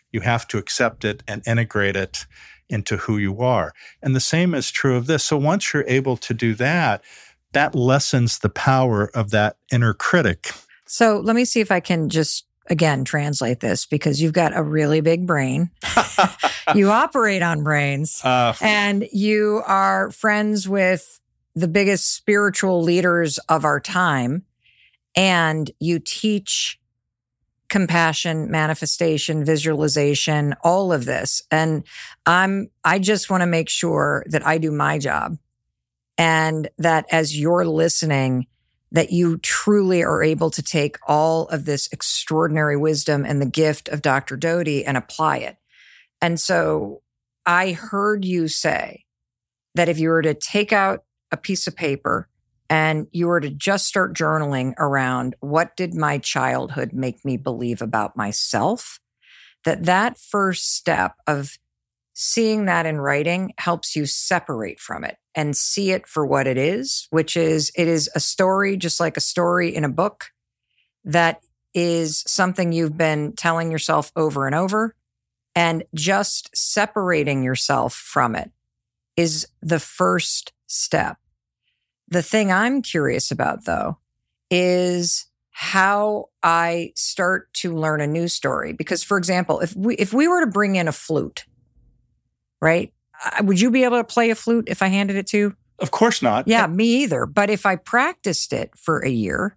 You have to accept it and integrate it into who you are. And the same is true of this. So once you're able to do that, that lessens the power of that inner critic. So let me see if I can just, again, translate this, because you've got a really big brain. You operate on brains, uh, and you are friends with the biggest spiritual leaders of our time. And you teach compassion, manifestation, visualization, all of this. And I'm, I just want to make sure that I do my job, and that as you're listening, that you truly are able to take all of this extraordinary wisdom and the gift of Doctor Doty and apply it. And so I heard you say that if you were to take out a piece of paper and you were to just start journaling around what did my childhood make me believe about myself, that that first step of seeing that in writing helps you separate from it and see it for what it is, which is, it is a story, just like a story in a book, that is something you've been telling yourself over and over. And just separating yourself from it is the first step. The thing I'm curious about, though, is how I start to learn a new story. Because, for example, if we if we were to bring in a flute, right? Would you be able to play a flute if I handed it to you? Of course not. Yeah, me either. But if I practiced it for a year,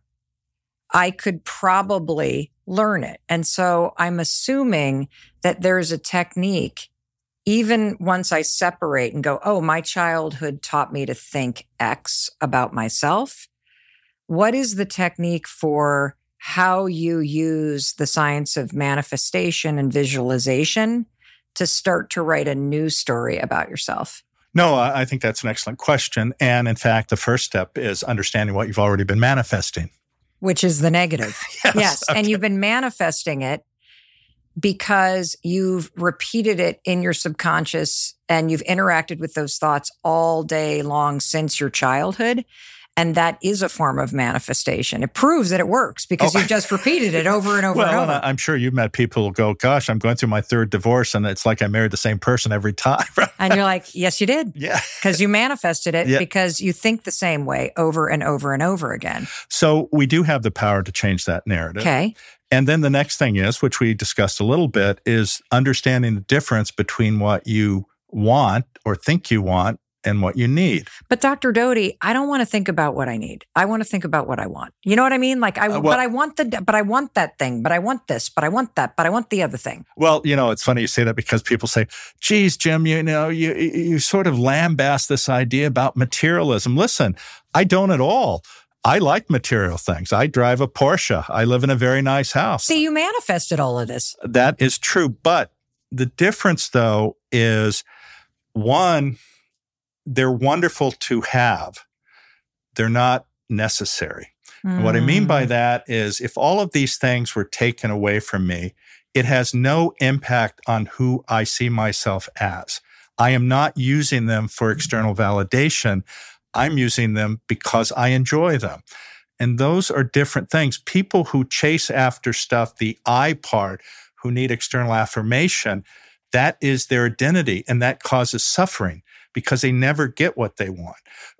I could probably learn it. And so I'm assuming that there's a technique, even once I separate and go, oh, my childhood taught me to think X about myself. What is the technique for how you use the science of manifestation and visualization to start to write a new story about yourself? No, I think that's an excellent question. And in fact, the first step is understanding what you've already been manifesting. Which is the negative. yes. yes. Okay. And you've been manifesting it because you've repeated it in your subconscious and you've interacted with those thoughts all day long since your childhood. And that is a form of manifestation. It proves that it works because oh. you've just repeated it over and over well, and over. I'm sure you've met people who go, gosh, I'm going through my third divorce and it's like I married the same person every time. And you're like, yes, you did. Yeah. Because you manifested it yeah. because you think the same way over and over and over again. So we do have the power to change that narrative. Okay. And then the next thing is, which we discussed a little bit, is understanding the difference between what you want or think you want and what you need. But Doctor Doty, I don't want to think about what I need. I want to think about what I want. You know what I mean? Like, I, uh, well, but I want the, but I want that thing, but I want this, but I want that, but I want the other thing. Well, you know, it's funny you say that because people say, geez, Jim, you know, you, you sort of lambast this idea about materialism. Listen, I don't at all. I like material things. I drive a Porsche. I live in a very nice house. See, you manifested all of this. That is true. But the difference, though, is one, they're wonderful to have. They're not necessary. Mm. And what I mean by that is if all of these things were taken away from me, it has no impact on who I see myself as. I am not using them for external validation. I'm using them because I enjoy them. And those are different things. People who chase after stuff, the I part, who need external affirmation, that is their identity, and that causes suffering because they never get what they want.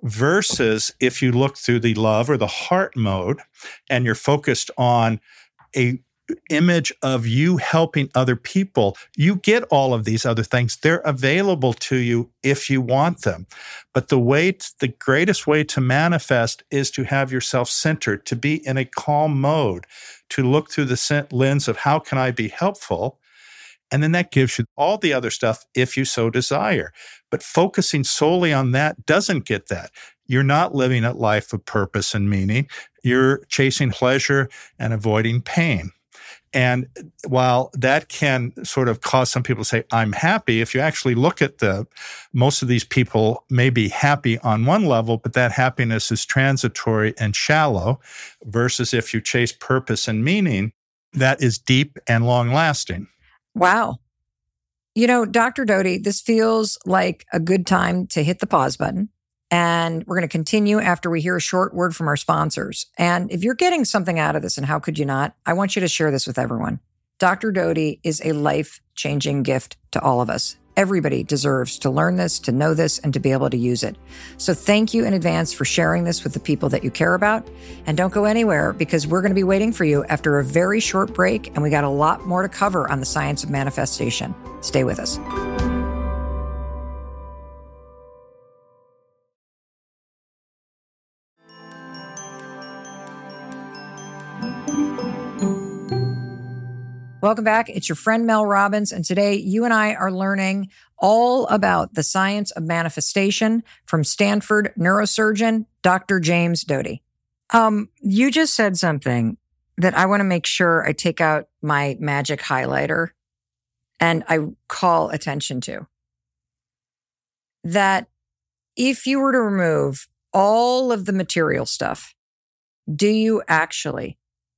Versus if you look through the love or the heart mode and you're focused on a image of you helping other people, you get all of these other things. They're available to you if you want them. But the way, to, the greatest way to manifest is to have yourself centered, to be in a calm mode, to look through the lens of how can I be helpful? And then that gives you all the other stuff if you so desire. But focusing solely on that doesn't get that. You're not living a life of purpose and meaning. You're chasing pleasure and avoiding pain. And while that can sort of cause some people to say, I'm happy, if you actually look at the, most of these people may be happy on one level, but that happiness is transitory and shallow, versus if you chase purpose and meaning, that is deep and long-lasting. Wow. You know, Doctor Doty, this feels like a good time to hit the pause button. And we're going to continue after we hear a short word from our sponsors. And if you're getting something out of this, and how could you not, I want you to share this with everyone. Doctor Doty is a life-changing gift to all of us. Everybody deserves to learn this, to know this, and to be able to use it. So thank you in advance for sharing this with the people that you care about. And don't go anywhere, because we're going to be waiting for you after a very short break, and we got a lot more to cover on the science of manifestation. Stay with us. Welcome back. It's your friend Mel Robbins, and today you and I are learning all about the science of manifestation from Stanford neurosurgeon Doctor James Doty. Um, you just said something that I want to make sure I take out my magic highlighter and I call attention to. That if you were to remove all of the material stuff, do you actually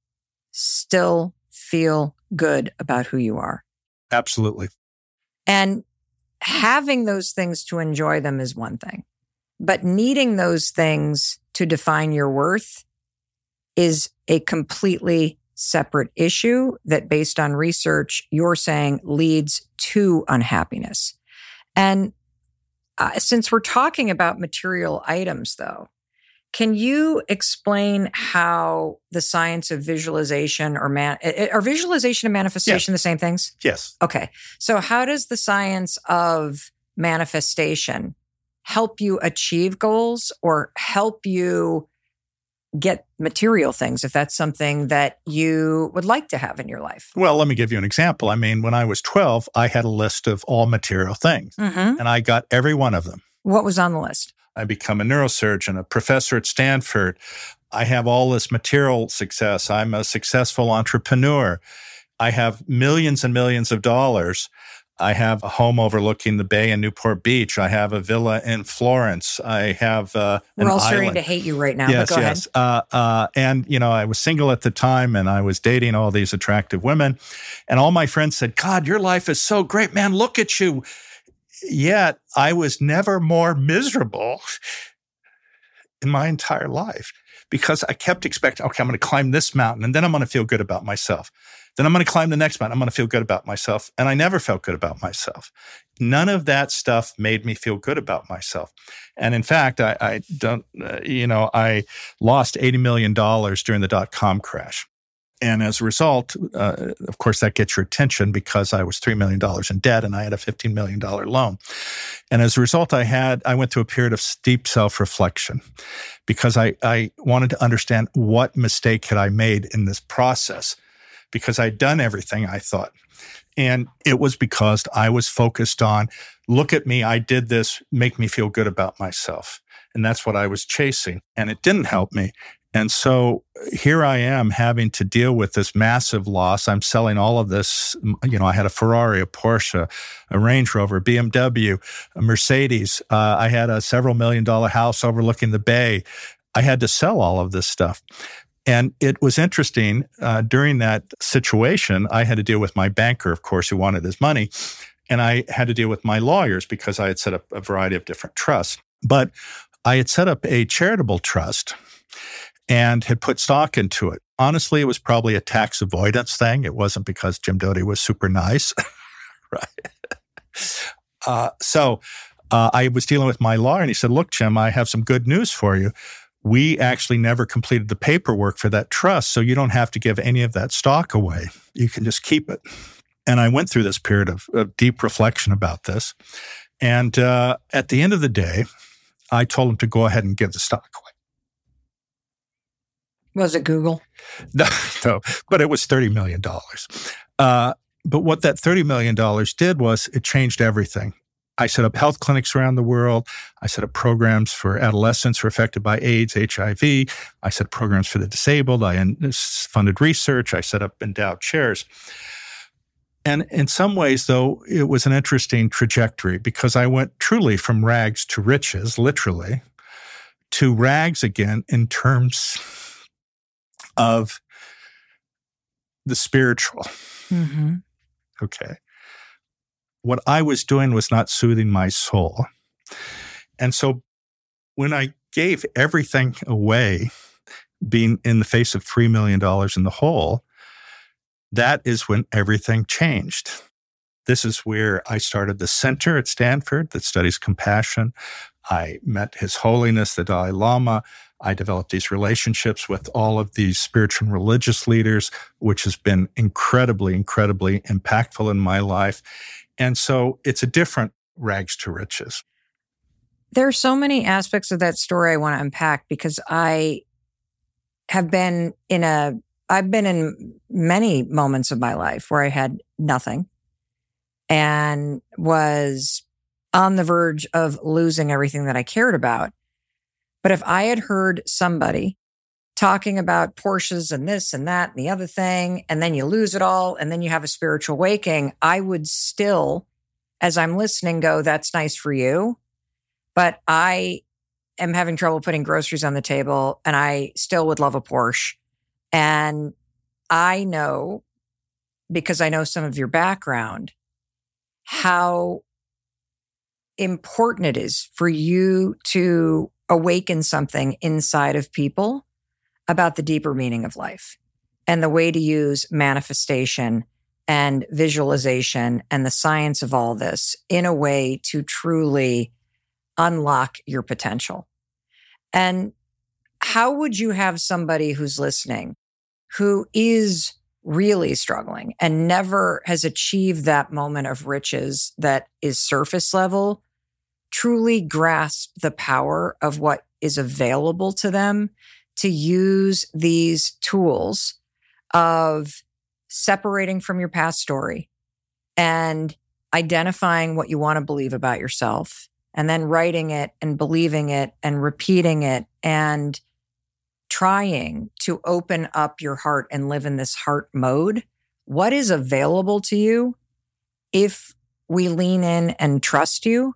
still feel good about who you are? Absolutely. And having those things to enjoy them is one thing, but needing those things to define your worth is a completely separate issue that, based on research, you're saying leads to unhappiness. And uh, since we're talking about material items, though, can you explain how the science of visualization or man, are visualization and manifestation Yeah. the same things? Yes. Okay. So how does the science of manifestation help you achieve goals or help you get material things if that's something that you would like to have in your life? Well, let me give you an example. I mean, when I was twelve, I had a list of all material things, Mm-hmm. and I got every one of them. What was on the list? I become a neurosurgeon, a professor at Stanford. I have all this material success. I'm a successful entrepreneur. I have millions and millions of dollars. I have a home overlooking the bay in Newport Beach. I have a villa in Florence. I have uh, an We're all starting island. to hate you right now, Yes, but go yes. ahead. Uh, uh, and, you know, I was single at the time, and I was dating all these attractive women. And all my friends said, God, your life is so great, man. Look at you. Yet I was never more miserable in my entire life, because I kept expecting, okay, I'm going to climb this mountain, and then I'm going to feel good about myself. Then I'm going to climb the next mountain. I'm going to feel good about myself. And I never felt good about myself. None of that stuff made me feel good about myself. And in fact, I, I don't, uh, you know, I lost eighty million dollars during the dot-com crash. And as a result, uh, of course, that gets your attention, because I was three million dollars in debt and I had a fifteen million dollars loan. And as a result, I had, I went through a period of deep self-reflection, because I, I wanted to understand what mistake had I made in this process, because I'd done everything, I thought. And it was because I was focused on, look at me, I did this, make me feel good about myself. And that's what I was chasing. And it didn't help me. And so here I am having to deal with this massive loss. I'm selling all of this. You know, I had a Ferrari, a Porsche, a Range Rover, a B M W, a Mercedes. Uh, I had a several million dollar house overlooking the bay. I had to sell all of this stuff. And it was interesting. Uh, during that situation, I had to deal with my banker, of course, who wanted his money. And I had to deal with my lawyers, because I had set up a variety of different trusts. But I had set up a charitable trust and had put stock into it. Honestly, it was probably a tax avoidance thing. It wasn't because Jim Doty was super nice, right? Uh, so uh, I was dealing with my lawyer, and he said, look, Jim, I have some good news for you. We actually never completed the paperwork for that trust, so you don't have to give any of that stock away. You can just keep it. And I went through this period of, of deep reflection about this. And uh, at the end of the day, I told him to go ahead and give the stock away. Was it Google? No, no, but it was thirty million dollars. Uh, but what that thirty million dollars did was it changed everything. I set up health clinics around the world. I set up programs for adolescents who are affected by AIDS, H I V. I set up programs for the disabled. I funded research. I set up endowed chairs. And in some ways, though, it was an interesting trajectory, because I went truly from rags to riches, literally, to rags again in terms of the spiritual. Mm-hmm. Okay. What I was doing was not soothing my soul. And so when I gave everything away, being in the face of three million dollars in the hole, that is when everything changed. This is where I started the center at Stanford that studies compassion. I met His Holiness, the Dalai Lama. I developed these relationships with all of these spiritual and religious leaders, which has been incredibly, incredibly impactful in my life. And so it's a different rags to riches. There are so many aspects of that story I want to unpack because I have been in a, I've been in many moments of my life where I had nothing and was on the verge of losing everything that I cared about. But if I had heard somebody talking about Porsches and this and that and the other thing, and then you lose it all, and then you have a spiritual awakening, I would still, as I'm listening, go, that's nice for you. But I am having trouble putting groceries on the table, and I still would love a Porsche. And I know, because I know some of your background, how important it is for you to awaken something inside of people about the deeper meaning of life and the way to use manifestation and visualization and the science of all this in a way to truly unlock your potential. And how would you have somebody who's listening who is really struggling and never has achieved that moment of riches that is surface level truly grasp the power of what is available to them to use these tools of separating from your past story and identifying what you want to believe about yourself and then writing it and believing it and repeating it and trying to open up your heart and live in this heart mode? What is available to you if we lean in and trust you?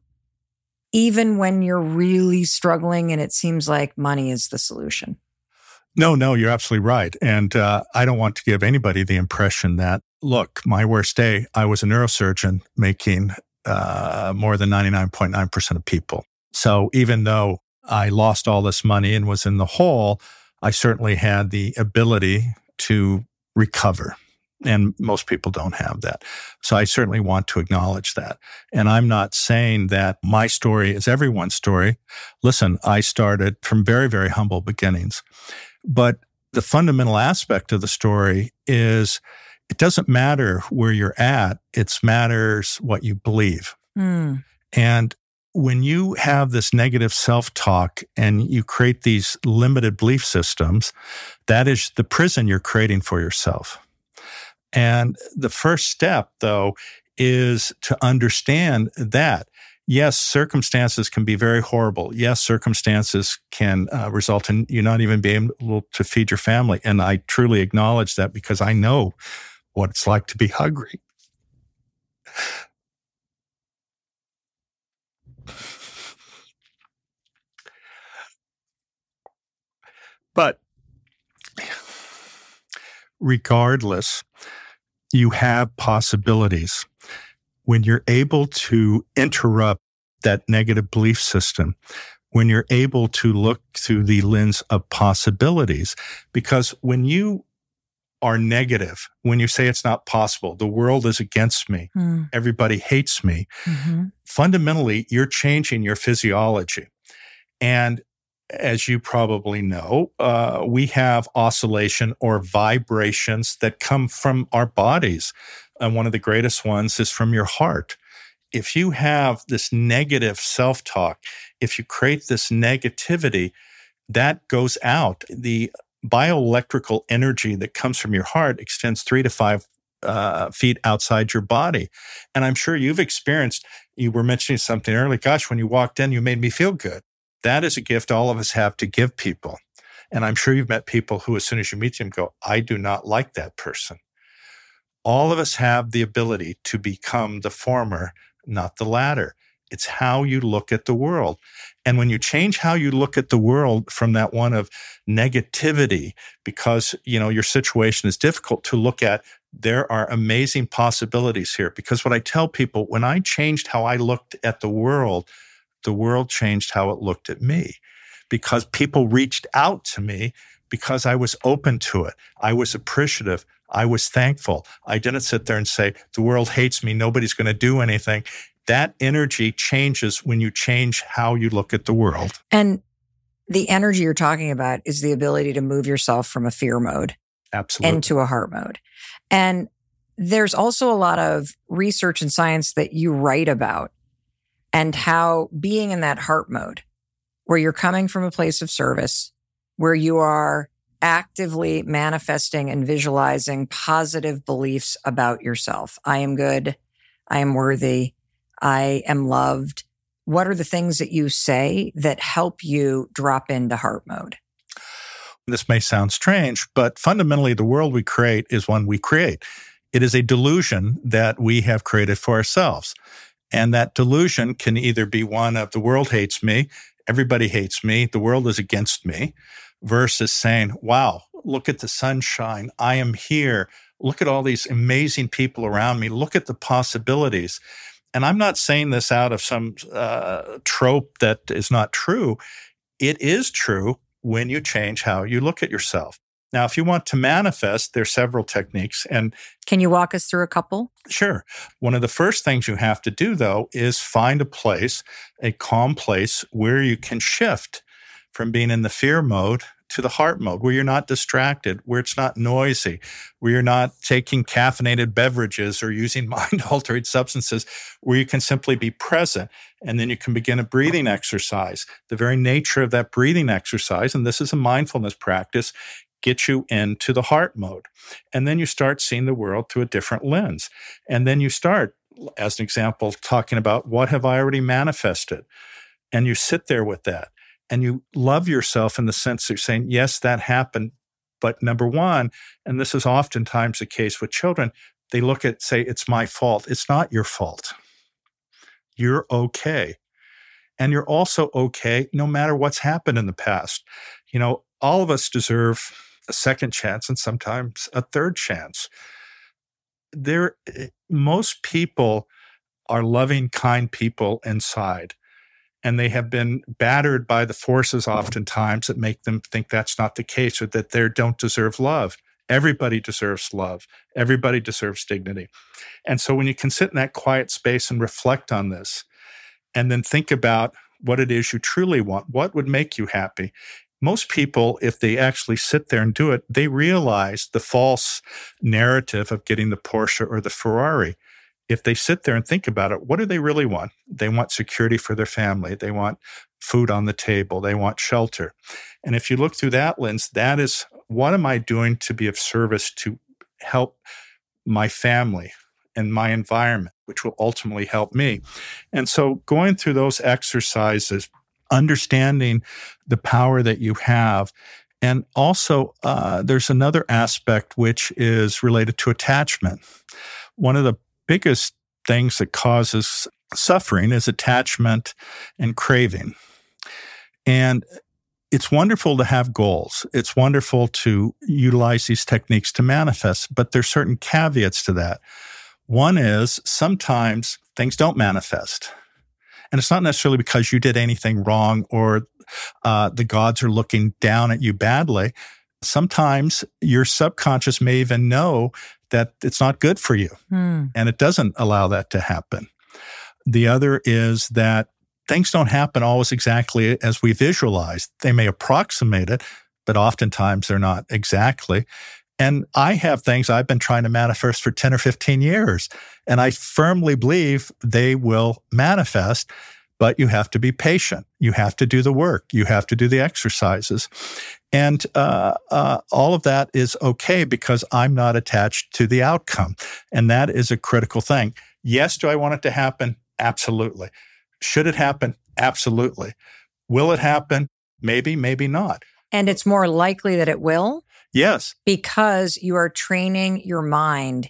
Even when you're really struggling and it seems like money is the solution. No, no, you're absolutely right. And uh, I don't want to give anybody the impression that, look, my worst day, I was a neurosurgeon making uh, more than ninety-nine point nine percent of people. So even though I lost all this money and was in the hole, I certainly had the ability to recover. And most people don't have that. So I certainly want to acknowledge that. And I'm not saying that my story is everyone's story. Listen, I started from very, very humble beginnings. But the fundamental aspect of the story is it doesn't matter where you're at. It matters what you believe. Mm. And when you have this negative self-talk and you create these limited belief systems, that is the prison you're creating for yourself. And the first step, though, is to understand that, yes, circumstances can be very horrible. Yes, circumstances can uh, result in you not even being able to feed your family. And I truly acknowledge that because I know what it's like to be hungry. But regardless, you have possibilities. When you're able to interrupt that negative belief system, when you're able to look through the lens of possibilities, because when you are negative, when you say it's not possible, the world is against me, mm. everybody hates me, mm-hmm. fundamentally, you're changing your physiology. And as you probably know, uh, we have oscillation or vibrations that come from our bodies. And one of the greatest ones is from your heart. If you have this negative self-talk, if you create this negativity, that goes out. The bioelectrical energy that comes from your heart extends three to five uh, feet outside your body. And I'm sure you've experienced, you were mentioning something earlier, gosh, when you walked in, you made me feel good. That is a gift all of us have to give people. And I'm sure you've met people who, as soon as you meet them, go, I do not like that person. All of us have the ability to become the former, not the latter. It's how you look at the world. And when you change how you look at the world from that one of negativity, because, you know, your situation is difficult, to look at, there are amazing possibilities here. Because what I tell people, when I changed how I looked at the world, the world changed how it looked at me, because people reached out to me because I was open to it. I was appreciative. I was thankful. I didn't sit there and say, the world hates me. Nobody's going to do anything. That energy changes when you change how you look at the world. And the energy you're talking about is the ability to move yourself from a fear mode Absolutely. into a heart mode. And there's also a lot of research and science that you write about and how being in that heart mode, where you're coming from a place of service, where you are actively manifesting and visualizing positive beliefs about yourself. I am good. I am worthy. I am loved. What are the things that you say that help you drop into heart mode? This may sound strange, but fundamentally, the world we create is one we create. It is a delusion that we have created for ourselves. And that delusion can either be one of the world hates me, everybody hates me, the world is against me, versus saying, wow, look at the sunshine. I am here. Look at all these amazing people around me. Look at the possibilities. And I'm not saying this out of some uh, trope that is not true. It is true when you change how you look at yourself. Now, if you want to manifest, there are several techniques. And can you walk us through a couple? Sure. One of the first things you have to do, though, is find a place, a calm place where you can shift from being in the fear mode to the heart mode, where you're not distracted, where it's not noisy, where you're not taking caffeinated beverages or using mind-altering substances, where you can simply be present. And then you can begin a breathing exercise. The very nature of that breathing exercise, and this is a mindfulness practice, gets you into the heart mode. And then you start seeing the world through a different lens. And then you start, as an example, talking about what have I already manifested? And you sit there with that. And you love yourself in the sense that you're saying, yes, that happened. But number one, and this is oftentimes the case with children, they look at, say, it's my fault. It's not your fault. You're okay. And you're also okay no matter what's happened in the past. You know, all of us deserve a second chance and sometimes a third chance. There, most people are loving, kind people inside. And they have been battered by the forces oftentimes that make them think that's not the case or that they don't deserve love. Everybody deserves love. Everybody deserves dignity. And so when you can sit in that quiet space and reflect on this, and then think about what it is you truly want, what would make you happy? Most people, if they actually sit there and do it, they realize the false narrative of getting the Porsche or the Ferrari. If they sit there and think about it, what do they really want? They want security for their family. They want food on the table. They want shelter. And if you look through that lens, that is, what am I doing to be of service to help my family and my environment, which will ultimately help me? And so going through those exercises, understanding the power that you have. And also, uh, there's another aspect which is related to attachment. One of the biggest things that causes suffering is attachment and craving. And it's wonderful to have goals. It's wonderful to utilize these techniques to manifest, but there's certain caveats to that. One is sometimes things don't manifest. And it's not necessarily because you did anything wrong or uh, the gods are looking down at you badly. Sometimes your subconscious may even know that it's not good for you, mm. and it doesn't allow that to happen. The other is that things don't happen always exactly as we visualize. They may approximate it, but oftentimes they're not exactly. And I have things I've been trying to manifest for ten or fifteen years, and I firmly believe they will manifest, but you have to be patient. You have to do the work. You have to do the exercises. And uh, uh, all of that is okay because I'm not attached to the outcome. And that is a critical thing. Yes, do I want it to happen? Absolutely. Should it happen? Absolutely. Will it happen? Maybe, maybe not. And it's more likely that it will? Yes. Because you are training your mind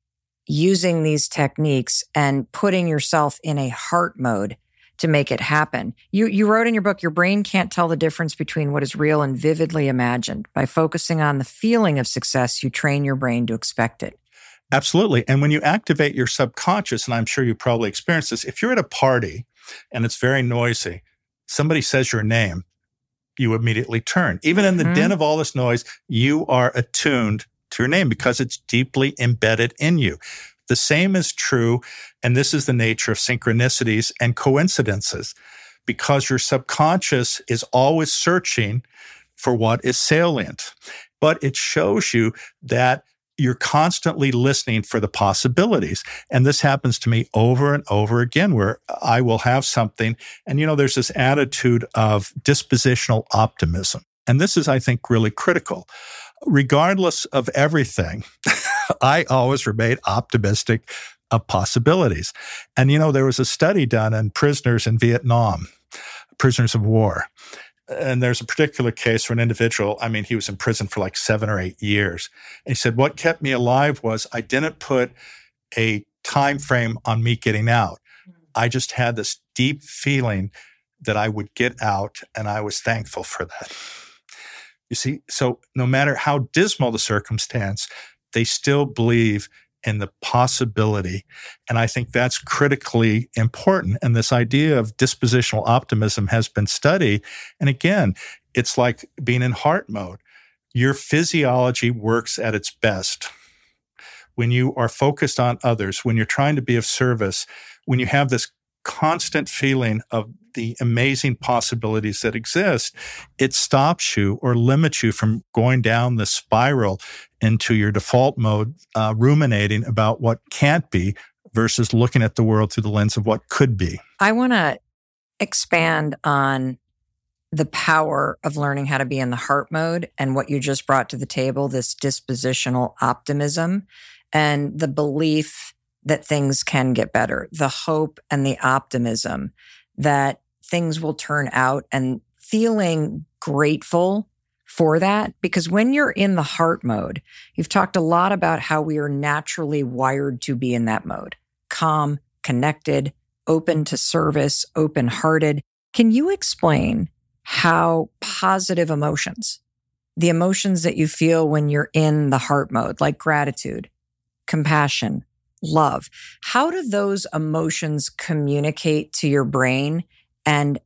using these techniques and putting yourself in a heart mode to make it happen. You you wrote in your book, your brain can't tell the difference between what is real and vividly imagined. By focusing on the feeling of success, you train your brain to expect it. Absolutely. And when you activate your subconscious, and I'm sure you probably experienced this, if you're at a party and it's very noisy, somebody says your name, you immediately turn. Even in the mm-hmm. din of all this noise, you are attuned to your name because it's deeply embedded in you. The same is true, and this is the nature of synchronicities and coincidences, because your subconscious is always searching for what is salient. But it shows you that you're constantly listening for the possibilities. And this happens to me over and over again, where I will have something. And, you know, there's this attitude of dispositional optimism. And this is, I think, really critical. Regardless of everything, I always remain optimistic of possibilities. And, you know, there was a study done on prisoners in Vietnam, prisoners of war. And there's a particular case where an individual, I mean, he was in prison for like seven or eight years. And he said, what kept me alive was I didn't put a time frame on me getting out. I just had this deep feeling that I would get out, and I was thankful for that. You see, so no matter how dismal the circumstance, they still believe in the possibility. And I think that's critically important. And this idea of dispositional optimism has been studied. And again, it's like being in heart mode. Your physiology works at its best when you are focused on others, when you're trying to be of service, when you have this constant feeling of the amazing possibilities that exist. It stops you or limits you from going down the spiral into your default mode, uh, ruminating about what can't be versus looking at the world through the lens of what could be. I want to expand on the power of learning how to be in the heart mode and what you just brought to the table, this dispositional optimism and the belief that things can get better, the hope and the optimism that things will turn out, and feeling grateful for that. Because when you're in the heart mode, you've talked a lot about how we are naturally wired to be in that mode, calm, connected, open to service, open-hearted. Can you explain how positive emotions, the emotions that you feel when you're in the heart mode, like gratitude, compassion, love, how do those emotions communicate to your brain and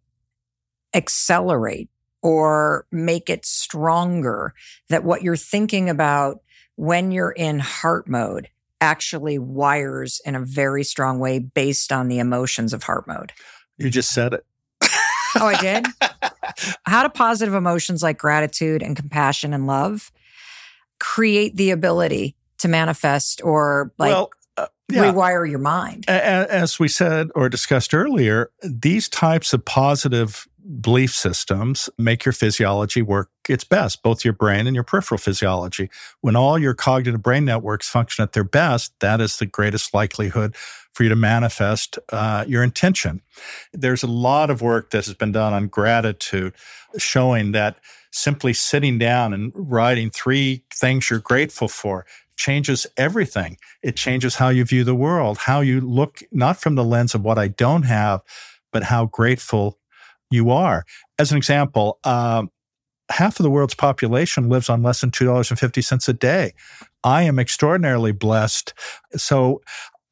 accelerate or make it stronger, that what you're thinking about when you're in heart mode actually wires in a very strong way based on the emotions of heart mode? You just said it. Oh, I did? How do positive emotions like gratitude and compassion and love create the ability to manifest or like well, uh, yeah. rewire your mind? As we said or discussed earlier, these types of positive belief systems make your physiology work its best, both your brain and your peripheral physiology. When all your cognitive brain networks function at their best, that is the greatest likelihood for you to manifest uh, your intention. There's a lot of work that has been done on gratitude, showing that simply sitting down and writing three things you're grateful for changes everything. It changes how you view the world, how you look, not from the lens of what I don't have, but how grateful you are. As an example, um, half of the world's population lives on less than two dollars and fifty cents a day. I am extraordinarily blessed. So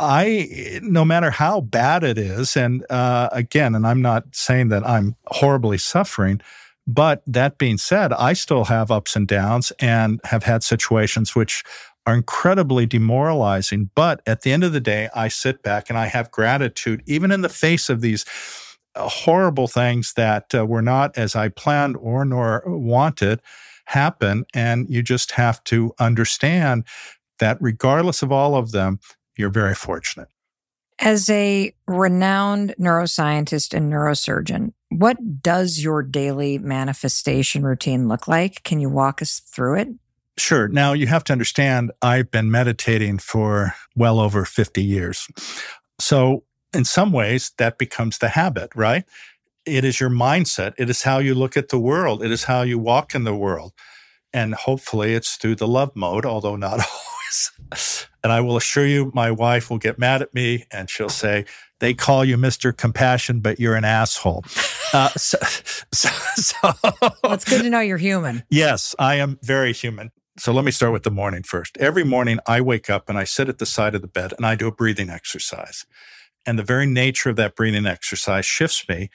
I, no matter how bad it is, and uh, again, and I'm not saying that I'm horribly suffering, but that being said, I still have ups and downs and have had situations which are incredibly demoralizing. But at the end of the day, I sit back and I have gratitude, even in the face of these horrible things that uh, were not as I planned or nor wanted happen. And you just have to understand that regardless of all of them, you're very fortunate. As a renowned neuroscientist and neurosurgeon, what does your daily manifestation routine look like? Can you walk us through it? Sure. Now, you have to understand, I've been meditating for well over fifty years. So in some ways, that becomes the habit, right? It is your mindset. It is how you look at the world. It is how you walk in the world. And hopefully it's through the love mode, although not always. And I will assure you, my wife will get mad at me and she'll say, they call you Mister Compassion, but you're an asshole. Uh, so, so, so well, it's good to know you're human. Yes, I am very human. So let me start with the morning first. Every morning I wake up and I sit at the side of the bed and I do a breathing exercise. And the very nature of that breathing exercise shifts me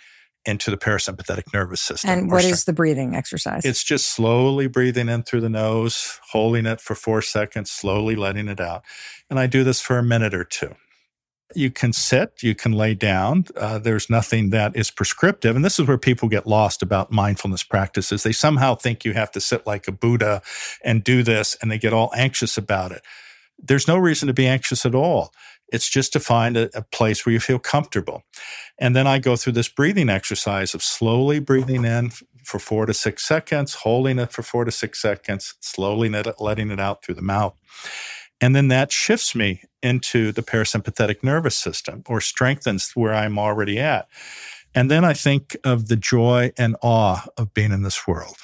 into the parasympathetic nervous system. And what is the breathing exercise? It's just slowly breathing in through the nose, holding it for four seconds, slowly letting it out. And I do this for a minute or two. You can sit, you can lay down. Uh, there's nothing that is prescriptive. And this is where people get lost about mindfulness practices. They somehow think you have to sit like a Buddha and do this, and they get all anxious about it. There's no reason to be anxious at all. It's just to find a, a place where you feel comfortable. And then I go through this breathing exercise of slowly breathing in for four to six seconds, holding it for four to six seconds, slowly letting it out through the mouth. And then that shifts me into the parasympathetic nervous system, or strengthens where I'm already at. And then I think of the joy and awe of being in this world.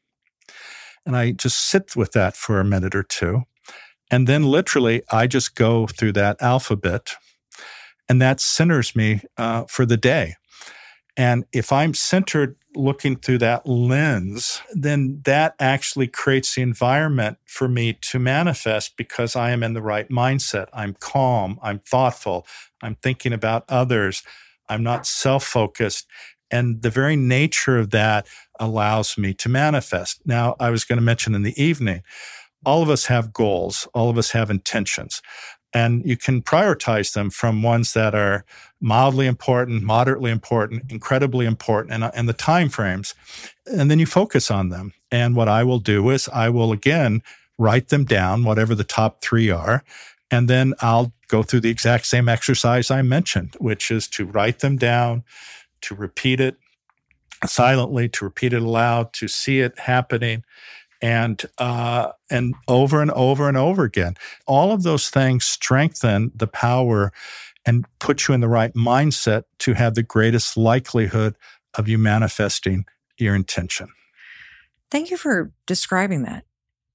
And I just sit with that for a minute or two. And then literally, I just go through that alphabet, and that centers me uh, for the day. And if I'm centered looking through that lens, then that actually creates the environment for me to manifest, because I am in the right mindset. I'm calm, I'm thoughtful, I'm thinking about others, I'm not self-focused. And the very nature of that allows me to manifest. Now, I was going to mention in the evening, all of us have goals. All of us have intentions. And you can prioritize them from ones that are mildly important, moderately important, incredibly important, and, and the time frames. And then you focus on them. And what I will do is I will, again, write them down, whatever the top three are. And then I'll go through the exact same exercise I mentioned, which is to write them down, to repeat it silently, to repeat it aloud, to see it happening. And uh, and over and over and over again. All of those things strengthen the power and put you in the right mindset to have the greatest likelihood of you manifesting your intention. Thank you for describing that.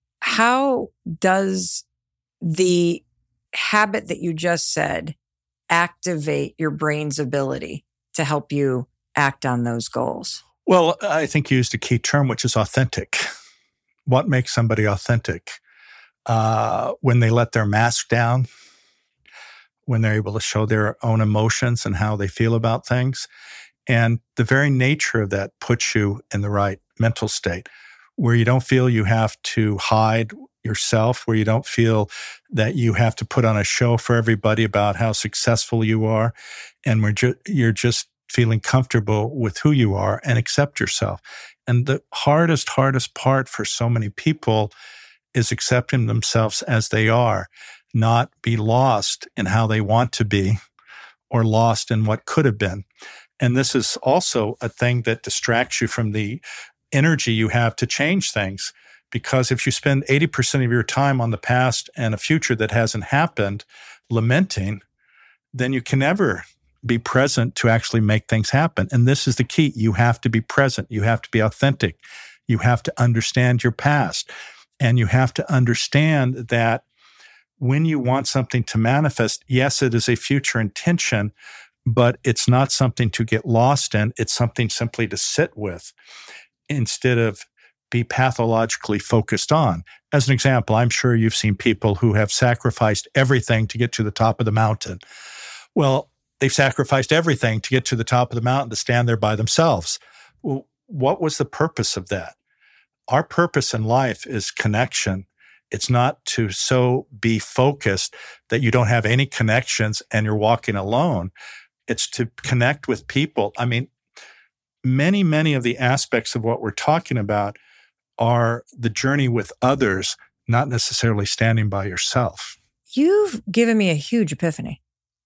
How does the habit that you just said activate your brain's ability to help you act on those goals? Well, I think you used a key term, which is authentic. What makes somebody authentic? Uh, when they let their mask down, when they're able to show their own emotions and how they feel about things. And the very nature of that puts you in the right mental state, where you don't feel you have to hide yourself, where you don't feel that you have to put on a show for everybody about how successful you are, and where ju- you're just feeling comfortable with who you are and accept yourself. And the hardest, hardest part for so many people is accepting themselves as they are, not be lost in how they want to be or lost in what could have been. And this is also a thing that distracts you from the energy you have to change things. Because if you spend eighty percent of your time on the past and a future that hasn't happened, lamenting, then you can never be present to actually make things happen. And this is the key. You have to be present. You have to be authentic. You have to understand your past. And you have to understand that when you want something to manifest, yes, it is a future intention, but it's not something to get lost in. It's something simply to sit with instead of be pathologically focused on. As an example, I'm sure you've seen people who have sacrificed everything to get to the top of the mountain. Well, they've sacrificed everything to get to the top of the mountain to stand there by themselves. Well, what was the purpose of that? Our purpose in life is connection. It's not to so be focused that you don't have any connections and you're walking alone. It's to connect with people. I mean, many, many of the aspects of what we're talking about are the journey with others, not necessarily standing by yourself. You've given me a huge epiphany.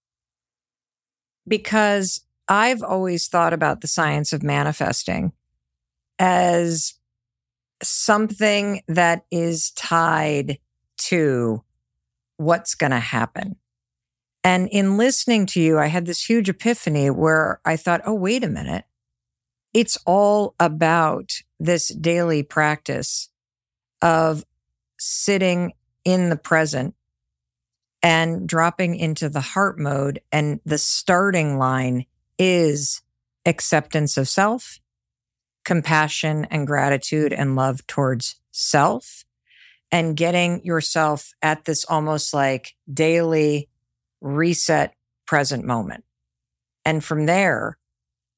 Because I've always thought about the science of manifesting as something that is tied to what's going to happen. And in listening to you, I had this huge epiphany where I thought, oh, wait a minute. It's all about this daily practice of sitting in the present and dropping into the heart mode. And the starting line is acceptance of self, compassion and gratitude and love towards self, and getting yourself at this almost like daily reset present moment. And from there,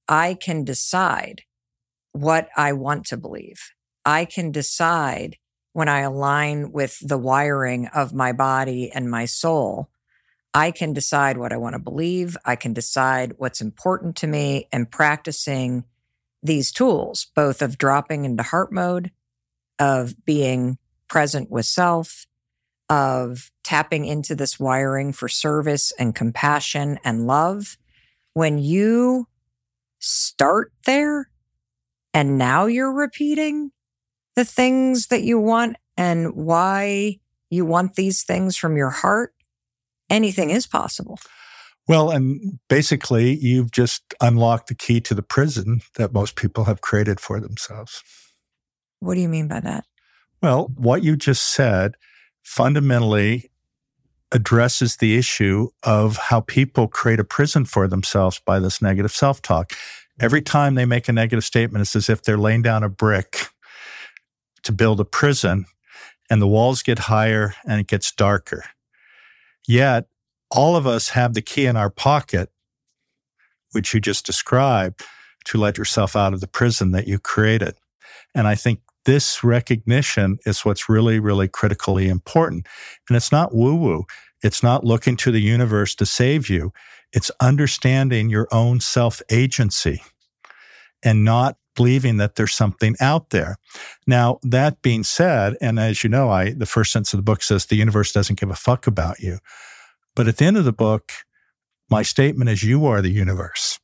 I can decide what I want to believe. I can decide when I align with the wiring of my body and my soul, I can decide what I want to believe. I can decide what's important to me, and practicing these tools, both of dropping into heart mode, of being present with self, of tapping into this wiring for service and compassion and love. When you start there and now you're repeating the things that you want and why you want these things from your heart, anything is possible. Well, and basically, you've just unlocked the key to the prison that most people have created for themselves. What do you mean by that? Well, what you just said fundamentally addresses the issue of how people create a prison for themselves by this negative self-talk. Every time they make a negative statement, it's as if they're laying down a brick to build a prison, and the walls get higher and it gets darker. Yet, all of us have the key in our pocket, which you just described, to let yourself out of the prison that you created. And I think this recognition is what's really, really critically important. And it's not woo-woo. It's not looking to the universe to save you. It's understanding your own self-agency and not believing that there's something out there. Now, that being said, and as you know, I the first sentence of the book says the universe doesn't give a fuck about you. But at the end of the book, my statement is you are the universe.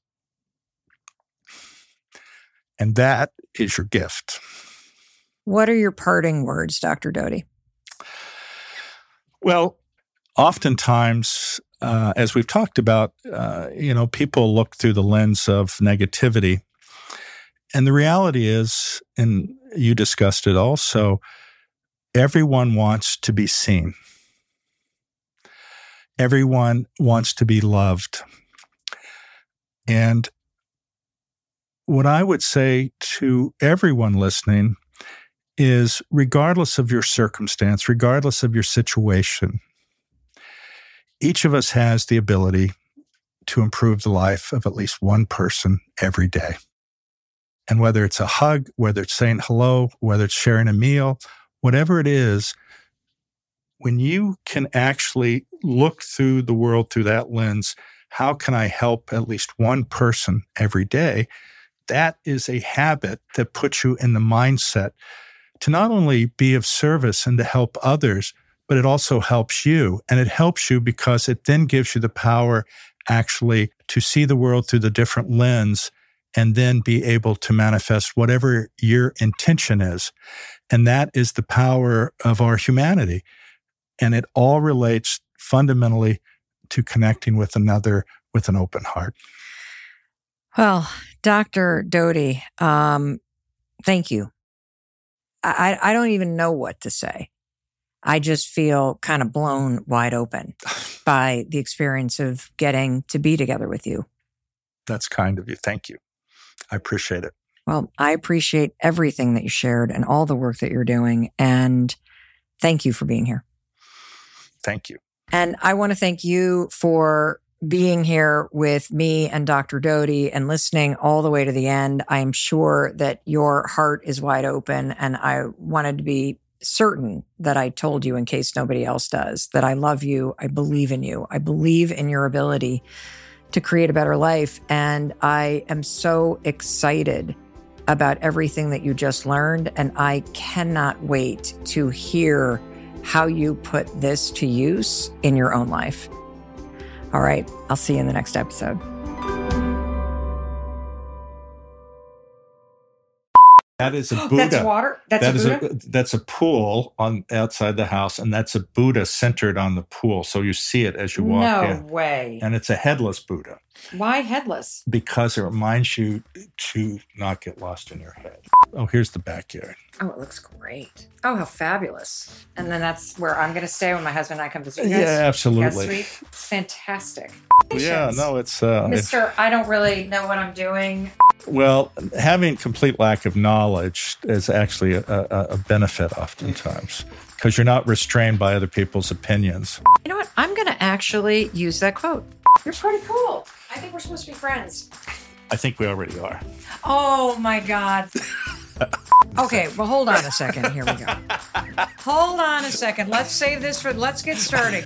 And that is your gift. What are your parting words, Doctor Doty? Well, oftentimes, uh, as we've talked about, uh, you know, people look through the lens of negativity. And the reality is, and you discussed it also, everyone wants to be seen. Everyone wants to be loved. And what I would say to everyone listening is, regardless of your circumstance, regardless of your situation, each of us has the ability to improve the life of at least one person every day. And whether it's a hug, whether it's saying hello, whether it's sharing a meal, whatever it is, when you can actually look through the world through that lens, how can I help at least one person every day? That is a habit that puts you in the mindset to not only be of service and to help others, but it also helps you. And it helps you because it then gives you the power actually to see the world through the different lens and then be able to manifest whatever your intention is. And that is the power of our humanity. And it all relates fundamentally to connecting with another with an open heart. Well, Doctor Doty, um, thank you. I, I don't even know what to say. I just feel kind of blown wide open by the experience of getting to be together with you. That's kind of you. Thank you. I appreciate it. Well, I appreciate everything that you shared and all the work that you're doing. And thank you for being here. Thank you. And I want to thank you for being here with me and Doctor Doty and listening all the way to the end. I am sure that your heart is wide open, and I wanted to be certain that I told you, in case nobody else does, that I love you. I believe in you. I believe in your ability to create a better life. And I am so excited about everything that you just learned. And I cannot wait to hear how you put this to use in your own life. All right. I'll see you in the next episode. That is a Buddha. That's water? That's that a is Buddha? a that's a pool on outside the house, and that's a Buddha centered on the pool. So you see it as you walk no in. No way. And it's a headless Buddha. Why headless? Because it reminds you to not get lost in your head. Oh, here's the backyard. Oh, it looks great. Oh, how fabulous. And then that's where I'm going to stay when my husband and I come visit you guys. Yeah, absolutely. That's sweet. Fantastic. Yeah, no, it's... Uh, Mister It's, I don't really know what I'm doing. well, having complete lack of knowledge is actually a, a, a benefit oftentimes, because you're not restrained by other people's opinions. You know what? I'm going to actually use that quote. You're pretty cool. I think we're supposed to be friends. I think we already are. Oh, my God. Okay, well, hold on a second. Here we go. Hold on a second. Let's save this for, let's get started.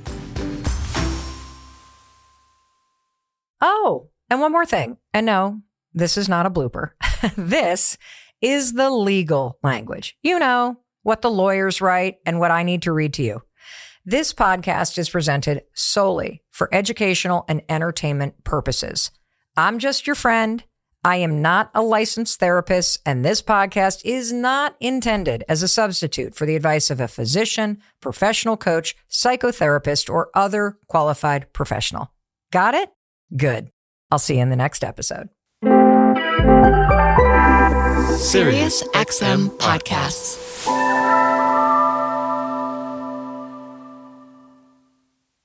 Oh, and one more thing. And no, this is not a blooper. This is the legal language. You know, what the lawyers write and what I need to read to you. This podcast is presented solely for educational and entertainment purposes. I'm just your friend. I am not a licensed therapist, and this podcast is not intended as a substitute for the advice of a physician, professional coach, psychotherapist, or other qualified professional. Got it? Good. I'll see you in the next episode. Sirius X M Podcasts.